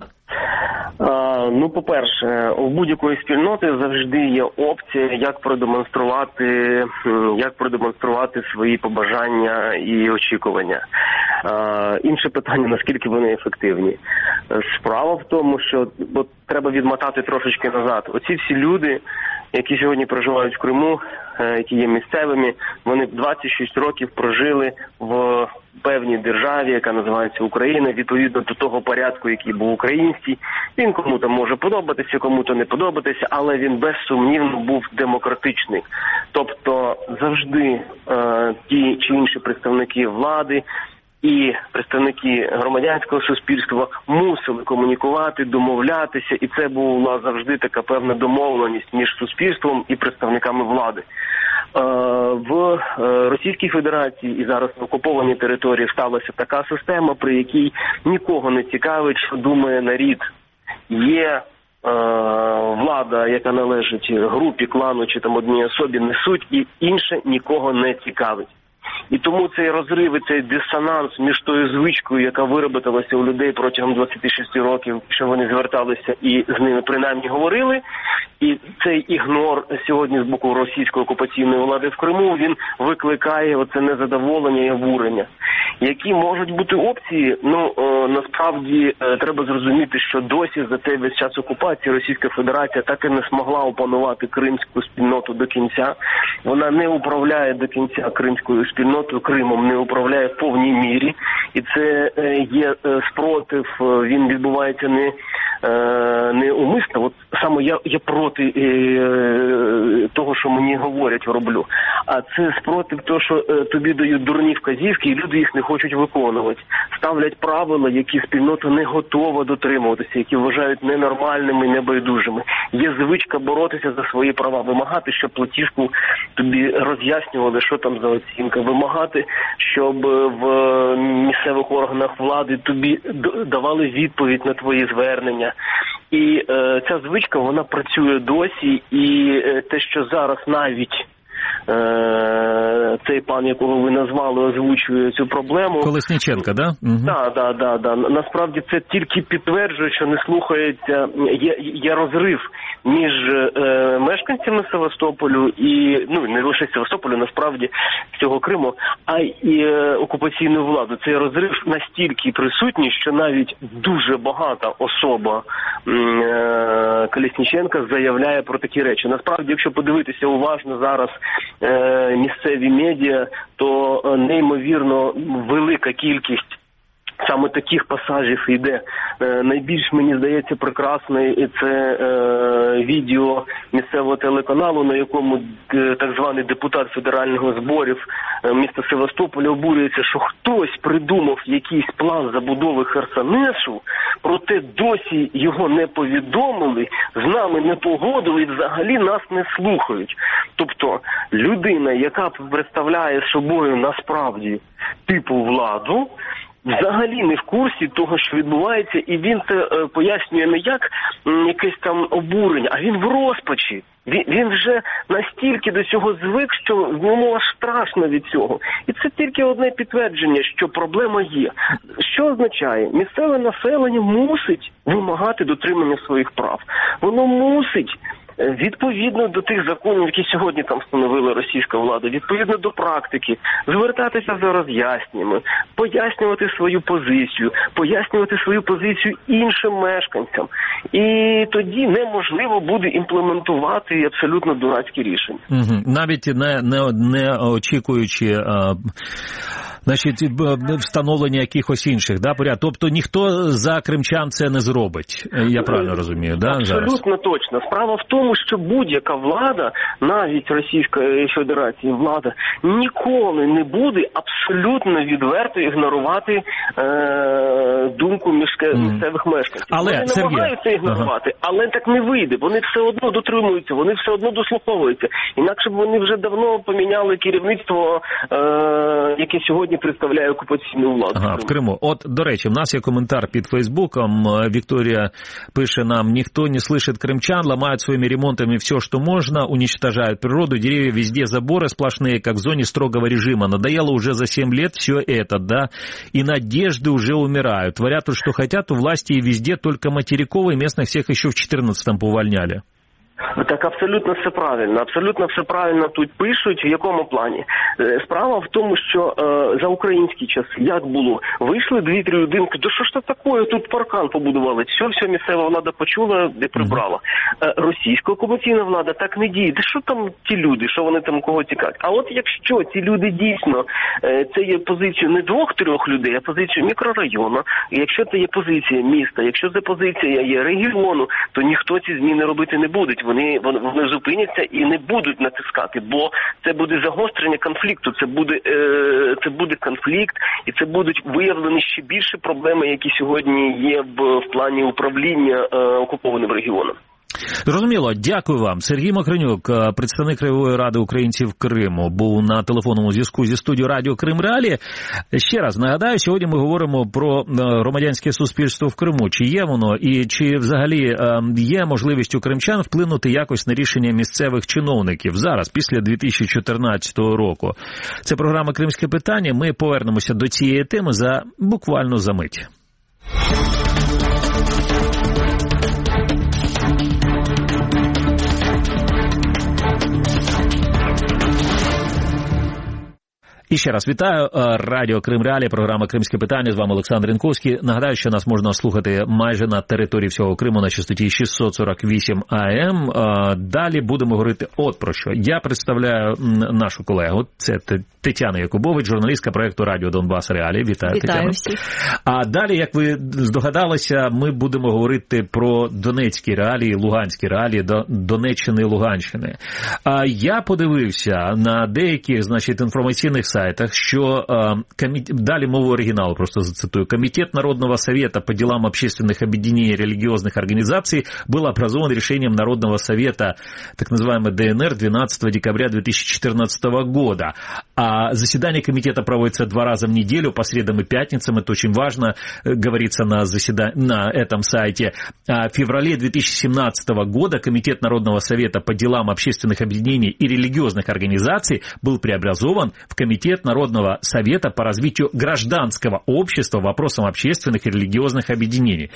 А, ну, по-перше, у будь-якої спільноти завжди є опція, як продемонструвати, як продемонструвати свої побажання і очікування. А, інше питання, наскільки вони ефективні. Справа в тому, що от, треба відмотати трошечки назад. Оці всі люди, які сьогодні проживають в Криму, які є місцевими, вони двадцять шість років прожили в певній державі, яка називається Україна, відповідно до того порядку, який був український. Він кому-то може подобатися, кому-то не подобатися, але він безсумнівно був демократичний. Тобто завжди е, ті чи інші представники влади і представники громадянського суспільства мусили комунікувати, домовлятися, і це була завжди така певна домовленість між суспільством і представниками влади. В Російській Федерації і зараз на окупованій території сталася така система, при якій нікого не цікавить, що думає народ. Є влада, яка належить групі, клану чи там одній особі, не суть, і інше нікого не цікавить. І тому цей розрив, і цей дисонанс між тою звичкою, яка вироботилася у людей протягом двадцяти шести років, що вони зверталися і з ними принаймні говорили, і цей ігнор сьогодні з боку російської окупаційної влади в Криму, він викликає оце незадоволення і обурення. Які можуть бути опції? Ну, е, насправді е, треба зрозуміти, що досі за цей весь час окупації Російська Федерація так і не змогла опанувати кримську спільноту до кінця. Вона не управляє до кінця кримською спільнотою, Кримом не управляє в повній мірі. І це е, є е, спротив, е, він відбувається не не умисно, от саме я, я проти е, того, що мені говорять, роблю. А це спротив того, що е, тобі дають дурні вказівки, і люди їх не хочуть виконувати. Ставлять правила, які спільнота не готова дотримуватися, які вважають ненормальними, небайдужими. Є звичка боротися за свої права, вимагати, щоб платіжку тобі роз'яснювали, що там за оцінка, вимагати, щоб в місцевих органах влади тобі давали відповідь на твої звернення. І е, ця звичка, вона працює досі, і е, те, що зараз навіть е, цей пан, якого ви назвали, озвучує цю проблему. Колесніченко, да? Угу. Так, так, так, так. Насправді це тільки підтверджує, що не слухається, є, є розрив між е, мешканцями Севастополю і, ну, не лише Севастополю, насправді, всього Криму, а і е, окупаційною владою. Цей розрив настільки присутній, що навіть дуже багата особа е, Колесніченка заявляє про такі речі. Насправді, якщо подивитися уважно зараз е, місцеві медіа, то е, неймовірно велика кількість саме таких пасажів йде. Е, найбільш, мені здається, прекрасний це е, відео місцевого телеканалу, на якому е, так званий депутат федерального зборів е, міста Севастополя обурюється, що хтось придумав якийсь план забудови Херсонесу, проте досі його не повідомили, з нами не погодили і взагалі нас не слухають. Тобто людина, яка представляє собою насправді типу владу, взагалі не в курсі того, що відбувається, і він це е, пояснює не як м, якесь там обурення, а він в розпачі. Він, він вже настільки до цього звик, що йому аж страшно від цього. І це тільки одне підтвердження, що проблема є. Що означає? Місцеве населення мусить вимагати дотримання своїх прав. Воно мусить відповідно до тих законів, які сьогодні там встановила російська влада, відповідно до практики, звертатися за роз'ясненнями, пояснювати свою позицію, пояснювати свою позицію іншим мешканцям. І тоді неможливо буде імплементувати абсолютно дурацькі рішення. Угу. Навіть не, не, не очікуючи а, значить, встановлення якихось інших, да, поряд. Тобто ніхто за кримчан це не зробить, я правильно розумію, да, абсолютно зараз? Точно. Справа в тому, що будь-яка влада, навіть Російської Федерації влада, ніколи не буде абсолютно відверто ігнорувати е- думку міське- mm. місцевих мешканців. Але, вони Сергій... намагаються ігнорувати, ага. але так не вийде. Вони все одно дотримуються, вони все одно дослуховуються. Інакше б вони вже давно поміняли керівництво, е- яке сьогодні представляє окупаційну владу. Ага, в Криму. От, до речі, в нас є коментар під Фейсбуком. Вікторія пише нам: «Никто не слышит крымчан, ломают своими ремонтами все, что можно, уничтожают природу, деревья везде, заборы сплошные, как в зоне строгого режима. Надоело уже за семь лет все это, да, и надежды уже умирают. Творят тут, что хотят, у власти и везде, только материковые, местных всех еще в четырнадцатом поувольняли». Так абсолютно все правильно, абсолютно все правильно тут пишуть. В якому плані? Справа в тому, що е, за українські часи, як було, вийшли дві-три людини, да що ж це таке, тут паркан побудували, все, все місцева влада почула і прибрала. Е, російська окупаційна влада так не діє, да що там ті люди, що вони там кого тікають? А от якщо ці люди дійсно, е, це є позицію не двох-трьох людей, а позицію мікрорайону, якщо це є позиція міста, якщо це позиція є регіону, то ніхто ці зміни робити не буде. Вони, вони, вони зупиняться і не будуть натискати, бо це буде загострення конфлікту, це буде, е, це буде конфлікт, і це будуть виявлені ще більше проблеми, які сьогодні є в, в плані управління е, окупованим регіоном. Зрозуміло, дякую вам. Сергій Мокринюк, представник Краєвої ради українців Криму, був на телефонному зв'язку зі студією Радіо Крим Реалії. Ще раз нагадаю, сьогодні ми говоримо про громадянське суспільство в Криму. Чи є воно і чи взагалі є можливість у кримчан вплинути якось на рішення місцевих чиновників зараз, після дві тисячі чотирнадцятого року. Це програма «Кримське питання». Ми повернемося до цієї теми за буквально за мить. І ще раз вітаю. Радіо Крим Реалії, програма «Кримське питання». З вами Олександр Янковський. Нагадаю, що нас можна слухати майже на території всього Криму на частоті шістсот сорок вісім ей ем. Далі будемо говорити от про що. Я представляю нашу колегу, це Тетяна Якубович, журналістка проєкту «Радіо Донбас Реалії». Вітаю, Вітаю Тетяна. всіх. А далі, як ви здогадалися, ми будемо говорити про донецькі реалії, луганські реалії, Донеччини і Луганщини. А я подивився на деяких, значить, інформаційних сайтах, що э, комит... дали мову оригиналу, просто зацитую. Комитет Народного совета по делам общественных объединений религиозных организаций был образован решением Народного совета, так называемый Дэ Эн Эр, двенадцатого декабря две тысячи четырнадцатого года. А заседание комитета проводится два раза в неделю, по средам и пятницам. Это очень важно, говорится на, заседа... на этом сайте. А в феврале две тысячи семнадцатого года Комитет Народного совета по делам общественных объединений и религиозных организаций был преобразован в Комитет Народного совета по развитию гражданского общества вопросам общественных и религиозных об'єднань.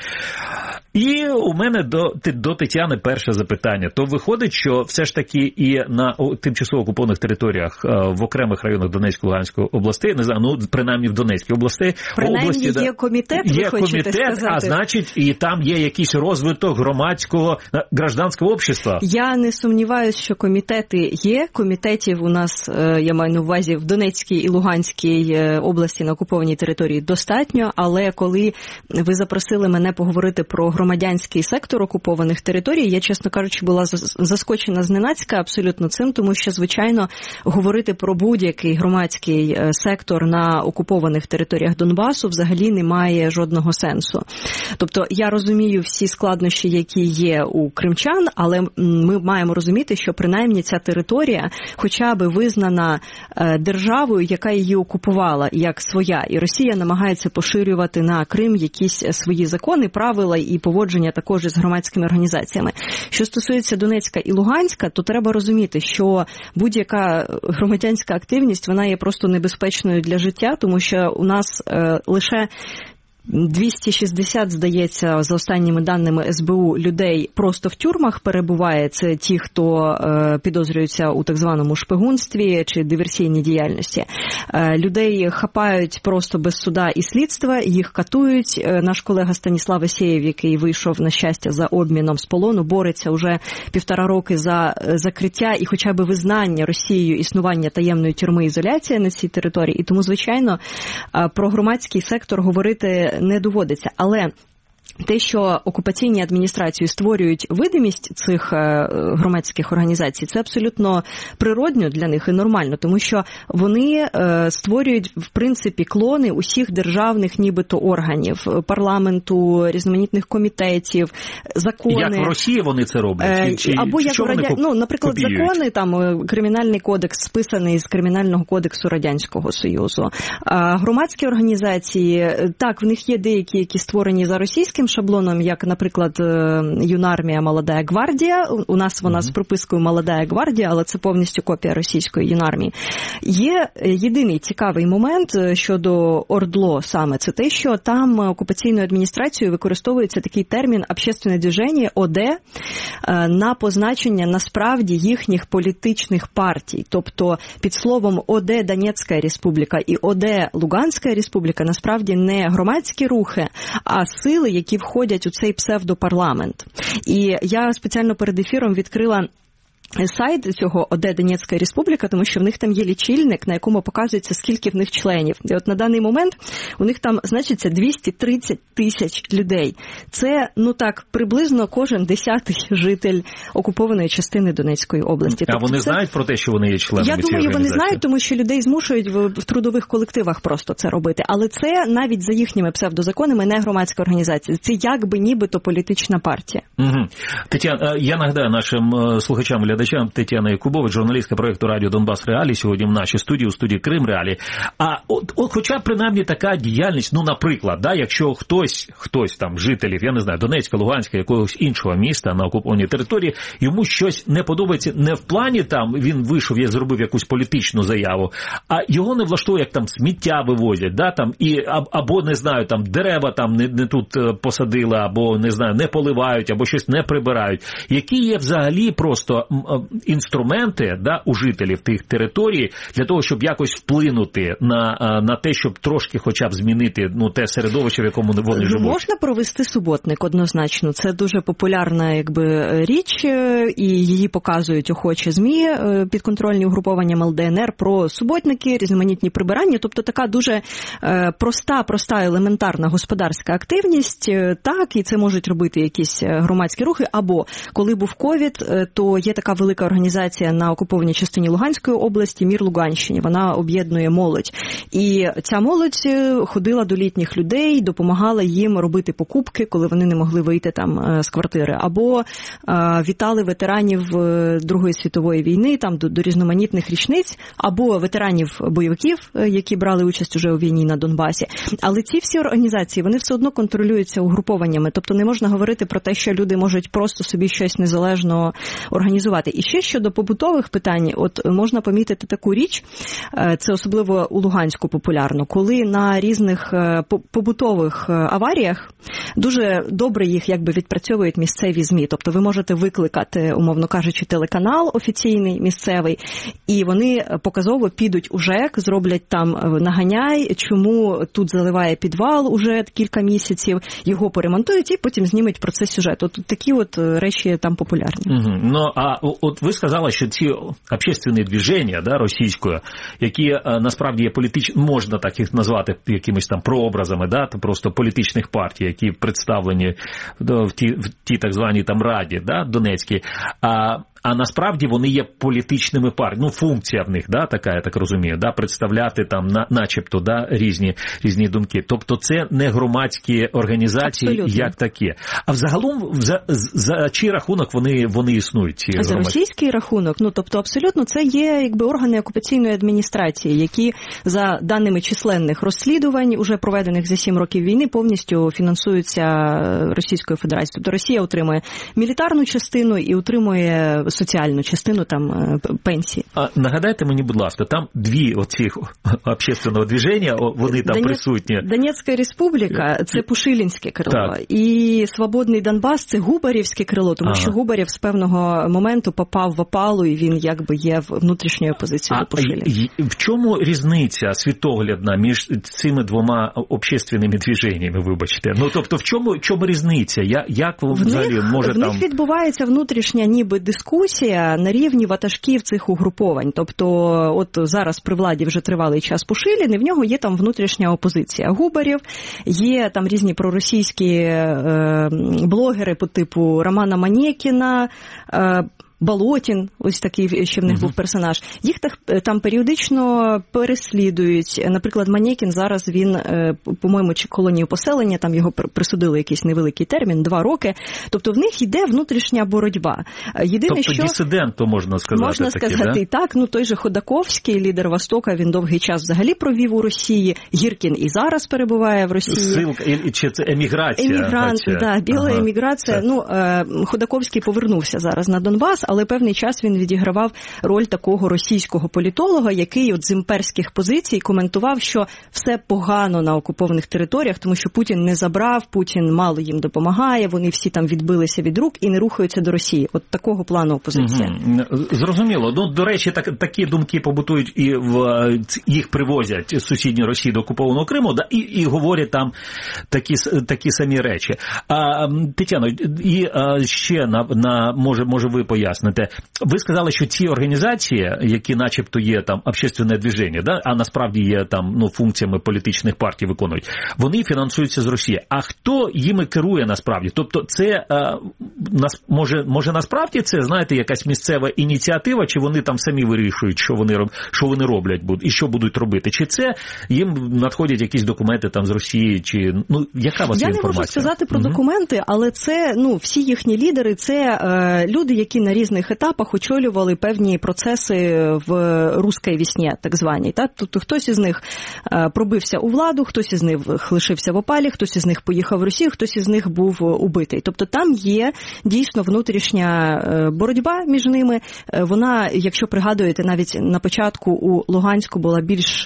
І у мене до, до Тетяни перше запитання. То виходить, що все ж таки і на тимчасово окупованих територіях в окремих районах Донецької, Луганської областей, не знаю, ну принаймні в Донецькій області, принаймні області, є комітет, є ви хочете комітет, сказати? А значить, і там є якийсь розвиток громадського, гражданського общества. Я не сумніваюся, що комітети є. Комітетів у нас, я маю на увазі, в Донецькій і Луганській області на окупованій території достатньо, але коли ви запросили мене поговорити про громадянський сектор окупованих територій, я, чесно кажучи, була заскочена зненацька абсолютно цим, тому що, звичайно, говорити про будь-який громадський сектор на окупованих територіях Донбасу взагалі не має жодного сенсу. Тобто я розумію всі складнощі, які є у кримчан, але ми маємо розуміти, що принаймні ця територія хоча б визнана державою, яка її окупувала як своя. І Росія намагається поширювати на Крим якісь свої закони, правила і поводження також із громадськими організаціями. Що стосується Донецька і Луганська, то треба розуміти, що будь-яка громадянська активність, вона є просто небезпечною для життя, тому що у нас е, лише двісті шістдесят, здається, за останніми даними ес бе у, людей просто в тюрмах перебуває. Це ті, хто е, підозрюються у так званому шпигунстві чи диверсійній діяльності. Е, людей хапають просто без суда і слідства, їх катують. Е, наш колега Станіслав Асєєв, який вийшов, на щастя, за обміном з полону, бореться уже півтора роки за закриття і хоча б визнання Росією існування таємної тюрми ізоляції на цій території. І тому, звичайно, е, про громадський сектор говорити не доводиться. Але те, що окупаційні адміністрації створюють видимість цих громадських організацій, це абсолютно природньо для них і нормально, тому що вони створюють, в принципі, клони усіх державних нібито органів, парламенту, різноманітних комітетів, закони. Як в Росії вони це роблять? Чи, Або чи як в Радя... ну, наприклад, копіюють? Закони, там, Кримінальний кодекс списаний з Кримінального кодексу Радянського Союзу. А громадські організації, так, в них є деякі, які створені за російським шаблоном, як, наприклад, Юнармія Молодая гвардія. У нас вона mm-hmm. з пропискою Молодая гвардія, але це повністю копія російської Юнармії. Є єдиний цікавий момент щодо ОРДЛО саме, це те, що там окупаційною адміністрацією використовується такий термін «общественне движення» ОД на позначення насправді їхніх політичних партій. Тобто під словом ОД Донецька Республіка і ОД Луганська Республіка насправді не громадські рухи, а сили, які входять у цей псевдопарламент. І я спеціально перед ефіром відкрила сайт цього ОД Донецька Республіка, тому що в них там є лічильник, на якому показується, скільки в них членів. І от на даний момент у них там значиться двісті тридцять тисяч людей. Це, ну так, приблизно кожен десятий житель окупованої частини Донецької області. А тобто вони це... знають про те, що вони є членами цієї організації? Я думаю, вони знають, тому що людей змушують в, в трудових колективах просто це робити. Але це навіть за їхніми псевдозаконами не громадська організація. Це якби нібито політична партія. Угу. Тетяна, я нагадаю нашим слухачам, глядачам, Тетяна Якубович, журналістка проєкту радіо «Донбас Реалії», сьогодні в нашій студії, у студії Крим Реалії. А от, от хоча б принаймні така діяльність, ну, наприклад, да, якщо хтось, хтось там, жителів, я не знаю, Донецька, Луганська, якогось іншого міста на окупованій території, йому щось не подобається не в плані там, він вийшов, я зробив якусь політичну заяву, а його не влаштовує, як там сміття вивозять, да, там, і, або, не знаю, там, дерева там не, не тут посадили, або, не знаю, не поливають, або щось не прибирають. Які є взагалі просто інструменти, да, у жителів тих територій для того, щоб якось вплинути на, на те, щоб трошки хоча б змінити, ну, те середовище, в якому вони живуть? Можна провести суботник, однозначно. Це дуже популярна, якби, річ, і її показують охочі ЗМІ, підконтрольні угруповання ем ел де ен ер, про суботники, різноманітні прибирання, тобто така дуже проста, проста, елементарна господарська активність, так, і це можуть робити якісь громадські рухи, або коли був ковід, то є така велика організація на окупованій частині Луганської області «Мір Луганщині». Вона об'єднує молодь. І ця молодь ходила до літніх людей, допомагала їм робити покупки, коли вони не могли вийти там з квартири. Або вітали ветеранів Другої світової війни там до, до різноманітних річниць, або ветеранів бойовиків, які брали участь уже у війні на Донбасі. Але ці всі організації, вони все одно контролюються угрупованнями. Тобто не можна говорити про те, що люди можуть просто собі щось незалежно організувати. І ще щодо побутових питань, от можна помітити таку річ, це особливо у Луганську популярно, коли на різних побутових аваріях дуже добре їх якби відпрацьовують місцеві ЗМІ. Тобто ви можете викликати, умовно кажучи, телеканал офіційний, місцевий, і вони показово підуть у ЖЕК, зроблять там наганяй, чому тут заливає підвал уже кілька місяців, його поремонтують і потім знімуть про це сюжет. От такі от речі там популярні. Угу. Ну, а от ви сказали, що ці общественні движення, да, російської, які насправді є політичні, можна так їх назвати якимись там прообразами, да, просто політичних партій, які представлені в ті, в ті так званій там раді, да, Донецькій, а А насправді вони є політичними партіями. Ну, функція в них, да, така, я так розумію, да, представляти там на, начебто, да, різні, різні думки. Тобто це не громадські організації, абсолютно, як такі. А взагалом за, за чий рахунок вони, вони існують? Ці за громадські? Російський рахунок. Ну, тобто абсолютно це є якби органи окупаційної адміністрації, які за даними численних розслідувань, уже проведених за сім років війни, повністю фінансуються Російською Федерацією. Тобто Росія отримує мілітарну частину і отримує соціальну частину там пенсії. А нагадайте мені, будь ласка, там дві оці общественного движення, вони там Донець, присутні. Донецька республіка – це Пушилінське крило. Так. І Свободний Донбас – це Губарівське крило, тому ага. що Губарів з певного моменту попав в опалу, і він якби є внутрішньою опозицією до Пушиліна. А в чому різниця світоглядна між цими двома общественними движеннями, вибачте? Ну, тобто, в чому, в чому різниця? Я, як взагалі них, може в там... них відбувається внутрішня ніби дискусія на рівні ватажків цих угруповань. Тобто, от зараз при владі вже тривалий час Пушилін, і в нього є там внутрішня опозиція Губарів, є там різні проросійські е, блогери по типу Романа Манєкіна, е, Болотін, ось такий ще в них uh-huh. був персонаж. Їх так, там періодично переслідують. Наприклад, Манєкін зараз, він, по-моєму, чи колонію поселення, там його присудили якийсь невеликий термін, два роки. Тобто в них йде внутрішня боротьба. Єдине, тобто що... дисидент, то можна сказати. Можна таки, сказати да? і так. Ну, той же Ходаковський, лідер Востока, він довгий час взагалі провів у Росії. Гіркін і зараз перебуває в Росії. Силка, чи це еміграція? Емігрант, так, да, біла ага. еміграція. Це... Ну, Ходаковський повернувся зараз на Донбас, але певний час він відігравав роль такого російського політолога, який от з імперських позицій коментував, що все погано на окупованих територіях, тому що Путін не забрав, Путін мало їм допомагає, вони всі там відбилися від рук і не рухаються до Росії. От такого плану опозиція. Угу. Зрозуміло. Ну, до речі, так, такі думки побутують і в їх привозять з сусідньої Росії до окупованого Криму, да, і, і говорять там такі, такі самі речі. А, Тетяно, і а, ще на, на може, може ви поясните. Ви сказали, що ці організації, які начебто є там общественне движення, да, а насправді є там ну, функціями політичних партій виконують, вони фінансуються з Росії. А хто їми керує насправді? Тобто це, а, нас, може, може насправді це, знаєте, якась місцева ініціатива, чи вони там самі вирішують, що вони, що вони роблять і що будуть робити? Чи це їм надходять якісь документи там з Росії, чи, ну, яка у вас є інформація? Я не можу сказати про угу. документи, але це, ну, всі їхні лідери, це е, люди, які на різних етапах очолювали певні процеси в руській вісні, так званій. Так? Тобто хтось із них пробився у владу, хтось із них лишився в опалі, хтось із них поїхав в Росію, хтось із них був убитий. Тобто там є дійсно внутрішня боротьба між ними. Вона, якщо пригадуєте, навіть на початку у Луганську була більш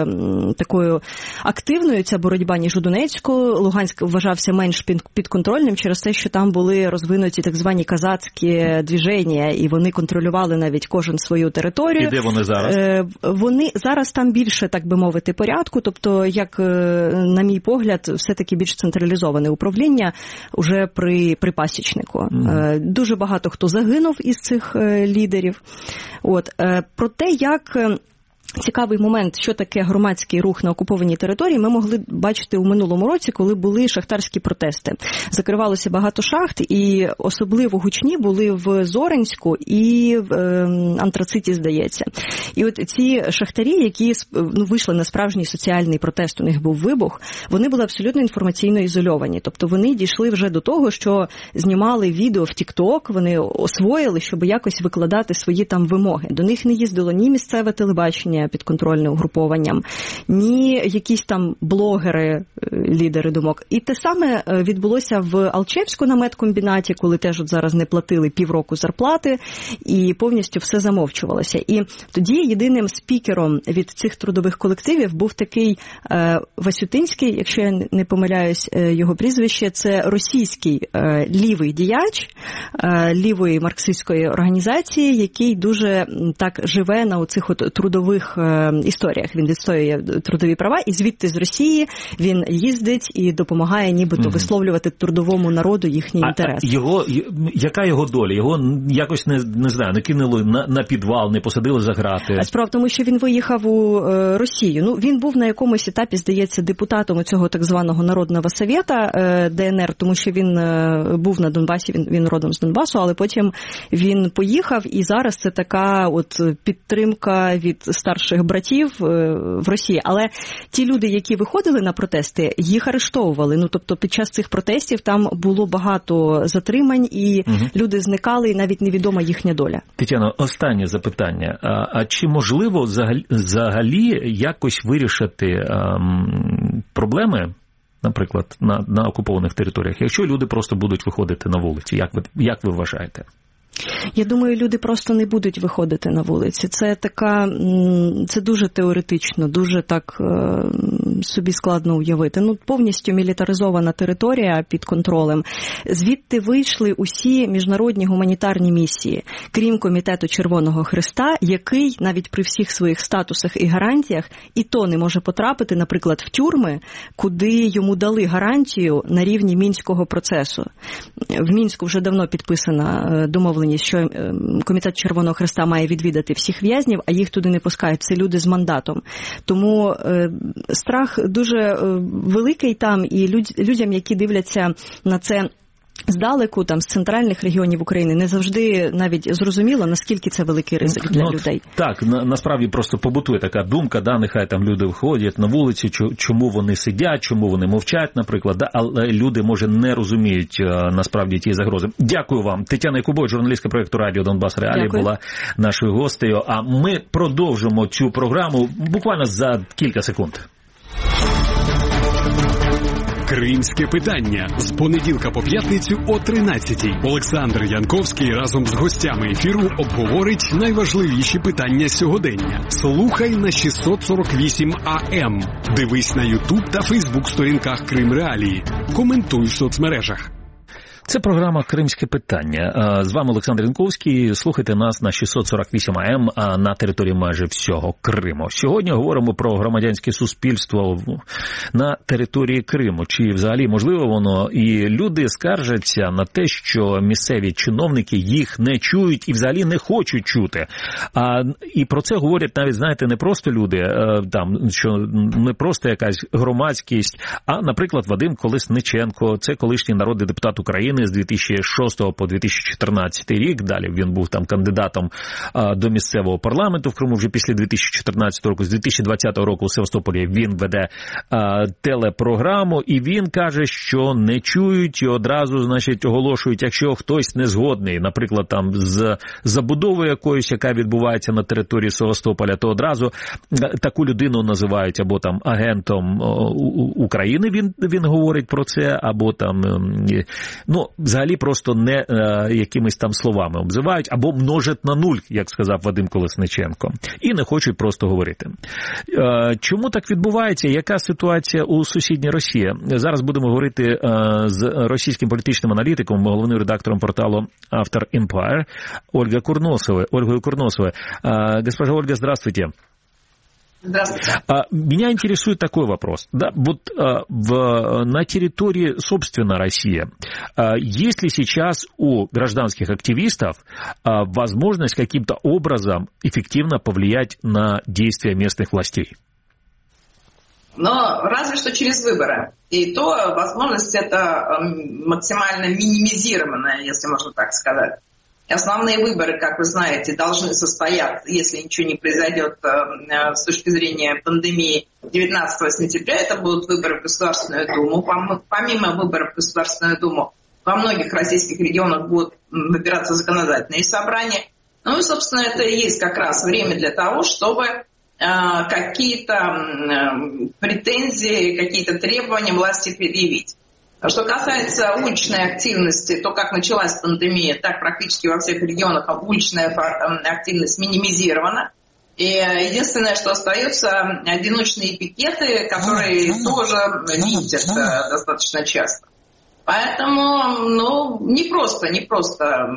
такою активною ця боротьба, ніж у Донецьку. Луганськ вважався менш підконтрольним через те, що там були розвинуті так звані казацькі движення, і вони контролювали навіть кожен свою територію. І де вони зараз? Вони зараз там більше, так би мовити, порядку, тобто, як, на мій погляд, все-таки більш централізоване управління уже при, при пасічнику. Mm. Дуже багато хто загинув із цих лідерів. От. Про те, як... Цікавий момент, що таке громадський рух на окупованій території, ми могли бачити у минулому році, коли були шахтарські протести. Закривалося багато шахт, і особливо гучні були в Зоринську і в е, Антрациті, здається. І от ці шахтарі, які ну, вийшли на справжній соціальний протест, у них був вибух, вони були абсолютно інформаційно ізольовані. Тобто вони дійшли вже до того, що знімали відео в TikTok, вони освоїли, щоб якось викладати свої там вимоги. До них не їздило ні місцеве телебачення, підконтрольне угрупованням, ні якісь там блогери, лідери думок. І те саме відбулося в Алчевську на медкомбінаті, коли теж от зараз не платили півроку зарплати, і повністю все замовчувалося. І тоді єдиним спікером від цих трудових колективів був такий е, Васютинський, якщо я не помиляюсь його прізвище, це російський е, лівий діяч е, лівої марксистської організації, який дуже так живе на оцих от трудових історіях. Він відстоює трудові права, і звідти з Росії він їздить і допомагає нібито mm-hmm. висловлювати трудовому народу їхні а, інтереси. А його, яка його доля? Його якось, не, не знаю, не кинули на, на підвал, не посадили за грати? А справа в тому, що він виїхав у е, Росію. Ну, він був на якомусь етапі, здається, депутатом цього так званого Народного Совєта е, ДНР, тому що він е, був на Донбасі, він, він родом з Донбасу, але потім він поїхав, і зараз це така от підтримка від старших братів в Росії. Але ті люди, які виходили на протести, їх арештовували. Ну, тобто під час цих протестів там було багато затримань, і угу. люди зникали, і навіть невідома їхня доля. Тетяно, останнє запитання. А, а чи можливо взагалі, взагалі якось вирішити ем, проблеми, наприклад, на, на окупованих територіях, якщо люди просто будуть виходити на вулиці? Як ви, як ви вважаєте? Я думаю, люди просто не будуть виходити на вулиці. Це така, це дуже теоретично, дуже так собі складно уявити. Ну, повністю мілітаризована територія під контролем. Звідти вийшли усі міжнародні гуманітарні місії, крім Комітету Червоного Хреста, який навіть при всіх своїх статусах і гарантіях і то не може потрапити, наприклад, в тюрми, куди йому дали гарантію на рівні Мінського процесу. В Мінську вже давно підписана домовленість, що Комітет Червоного Хреста має відвідати всіх в'язнів, а їх туди не пускають. Це люди з мандатом. Тому е, страх дуже е, великий там, і людь, людям, які дивляться на це здалеку, там, з центральних регіонів України, не завжди навіть зрозуміло, наскільки це великий ризик для ну, людей. Так, на, насправді просто побутує така думка, да, нехай там люди виходять на вулиці, чому вони сидять, чому вони мовчать, наприклад, да, але люди, може, не розуміють насправді ті загрози. Дякую вам. Тетяна Якубович, журналістка проєкту Радіо Донбас Реалії, була нашою гостею, а ми продовжимо цю програму буквально за кілька секунд. Кримське питання з понеділка по п'ятницю о тринадцятій. Олександр Янковський разом з гостями ефіру обговорить найважливіші питання сьогодення. Слухай на шістсот сорок вісім А М. Дивись на Ютуб та Фейсбук сторінках Крим Реалії. Коментуй в соцмережах. Це програма «Кримське питання». З вами Олександр Янковський. Слухайте нас на шістсот сорок вісім А М на території майже всього Криму. Сьогодні говоримо про громадянське суспільство на території Криму. Чи взагалі можливо воно? І люди скаржаться на те, що місцеві чиновники їх не чують і взагалі не хочуть чути. А, і про це говорять навіть, знаєте, не просто люди, там, що не просто якась громадськість, а, наприклад, Вадим Колесниченко, це колишній народний депутат України з дві тисячі шостого по дві тисячі чотирнадцятий рік. Далі він був там кандидатом а, до місцевого парламенту в Криму вже після дві тисячі чотирнадцятого року. З дві тисячі двадцятого року у Севастополі він веде а, телепрограму, і він каже, що не чують і одразу, значить, оголошують, якщо хтось не згодний, наприклад, там з забудовою якоюсь, яка відбувається на території Севастополя, то одразу таку людину називають або там агентом України, він, він говорить про це, або там, ну, взагалі просто не е, якимись там словами обзивають, або множать на нуль, як сказав Вадим Колесниченко, і не хочуть просто говорити. Е, чому так відбувається? Яка ситуація у сусідній Росії? Зараз будемо говорити е, з російським політичним аналітиком, головним редактором порталу «Автор Empire» Ольга Курносовой. Ольгой Курносовой. Е, госпожа Ольга, здравствуйте. Здравствуйте. Меня интересует такой вопрос. Да, вот в, на территории, собственно, России, есть ли сейчас у гражданских активистов возможность каким-то образом эффективно повлиять на действия местных властей? Но разве что через выборы. И то возможность это максимально минимизированная, если можно так сказать. Основные выборы, как вы знаете, должны состояться, если ничего не произойдет э, с точки зрения пандемии, девятнадцатого сентября. Это будут выборы в Государственную Думу. Помимо выборов в Государственную Думу, во многих российских регионах будут выбираться законодательные собрания. Ну и, собственно, это и есть как раз время для того, чтобы э, какие-то э, претензии, какие-то требования власти предъявить. Что касается уличной активности, то как началась пандемия, так практически во всех регионах уличная активность минимизирована. И единственное, что остается, одиночные пикеты, которые тоже видят достаточно часто. Поэтому, ну, не просто, не просто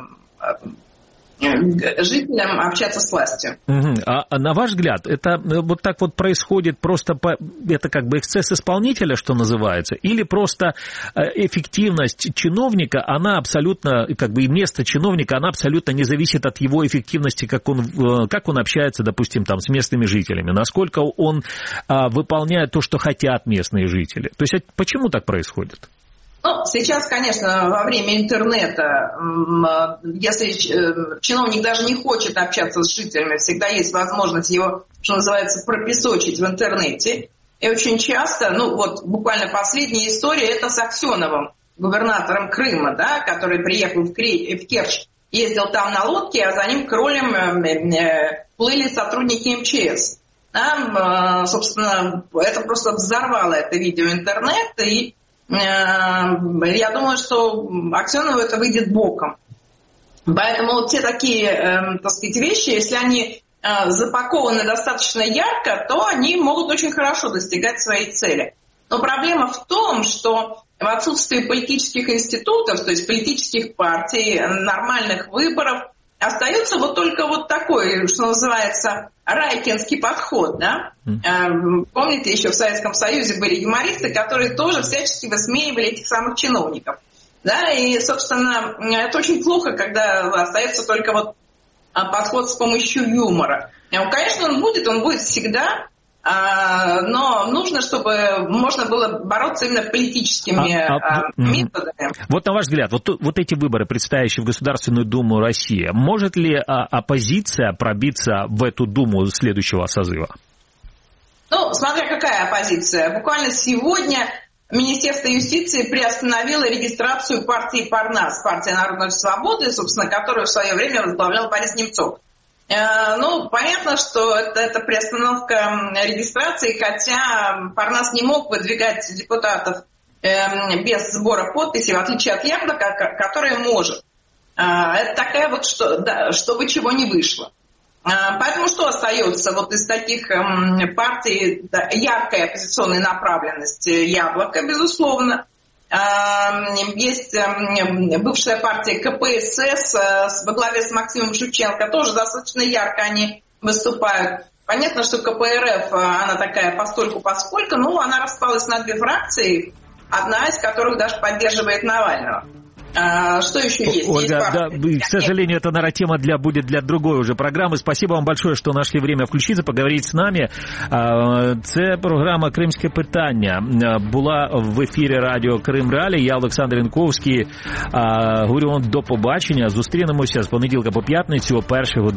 жителям общаться с властью. Угу. А, а на ваш взгляд, это вот так вот происходит просто, по, это как бы эксцесс исполнителя, что называется, или просто эффективность чиновника, она абсолютно, как бы и место чиновника, она абсолютно не зависит от его эффективности, как он, как он общается, допустим, там, с местными жителями, насколько он а, выполняет то, что хотят местные жители. То есть почему так происходит? Ну, сейчас, конечно, во время интернета, если чиновник даже не хочет общаться с жителями, всегда есть возможность его, что называется, пропесочить в интернете. И очень часто, ну вот буквально последняя история, это с Аксеновым, губернатором Крыма, да, который приехал в Керчь, ездил там на лодке, а за ним кролем плыли сотрудники эм че эс. Да, собственно, это просто взорвало это видео интернет, и я думаю, что Аксенову это выйдет боком. Поэтому вот те такие, э, так сказать, вещи, если они э, запакованы достаточно ярко, то они могут очень хорошо достигать своей цели. Но проблема в том, что в отсутствии политических институтов, то есть политических партий, нормальных выборов, остается вот только вот такой, что называется, райкинский подход, да? Mm. Помните, еще в Советском Союзе были юмористы, которые тоже всячески высмеивали этих самых чиновников. Да, и, собственно, это очень плохо, когда остается только вот подход с помощью юмора. Конечно, он будет, он будет всегда, но нужно, чтобы можно было бороться именно политическими а, а, методами. Вот на ваш взгляд, вот, вот эти выборы, предстоящие в Государственную Думу России, может ли а, оппозиция пробиться в эту Думу следующего созыва? Ну, смотря какая оппозиция. Буквально сегодня Министерство юстиции приостановило регистрацию партии Парнас, партия народной свободы, собственно, которую в свое время возглавлял Борис Немцов. Ну, понятно, что это, это приостановка регистрации, хотя Парнас не мог выдвигать депутатов э, без сбора подписей, в отличие от Яблока, которое может. Это такая вот, что, да, чтобы чего не вышло. Поэтому что остается вот из таких партий? Да, яркая оппозиционная направленность Яблоко, безусловно. Есть бывшая партия ка пэ эс эс во главе с Максимом Шевченко, тоже достаточно ярко они выступают. Понятно, что ка пэ эр эф, она такая постольку-поскольку, но она распалась на две фракции, одна из которых даже поддерживает Навального. А, что еще есть? Ольга, есть да, к сожалению, это, наверное, тема для, будет для другой уже програми. Спасибо вам большое, що нашли время включитися, поговорити з нами. Це програма «Кримське питання». Була в ефірі радіо Крим Реалії. Я, Олександр Янковський. Говорю вам до побачення. Зустрінемося з понеділка по п'ятницю о першій годині.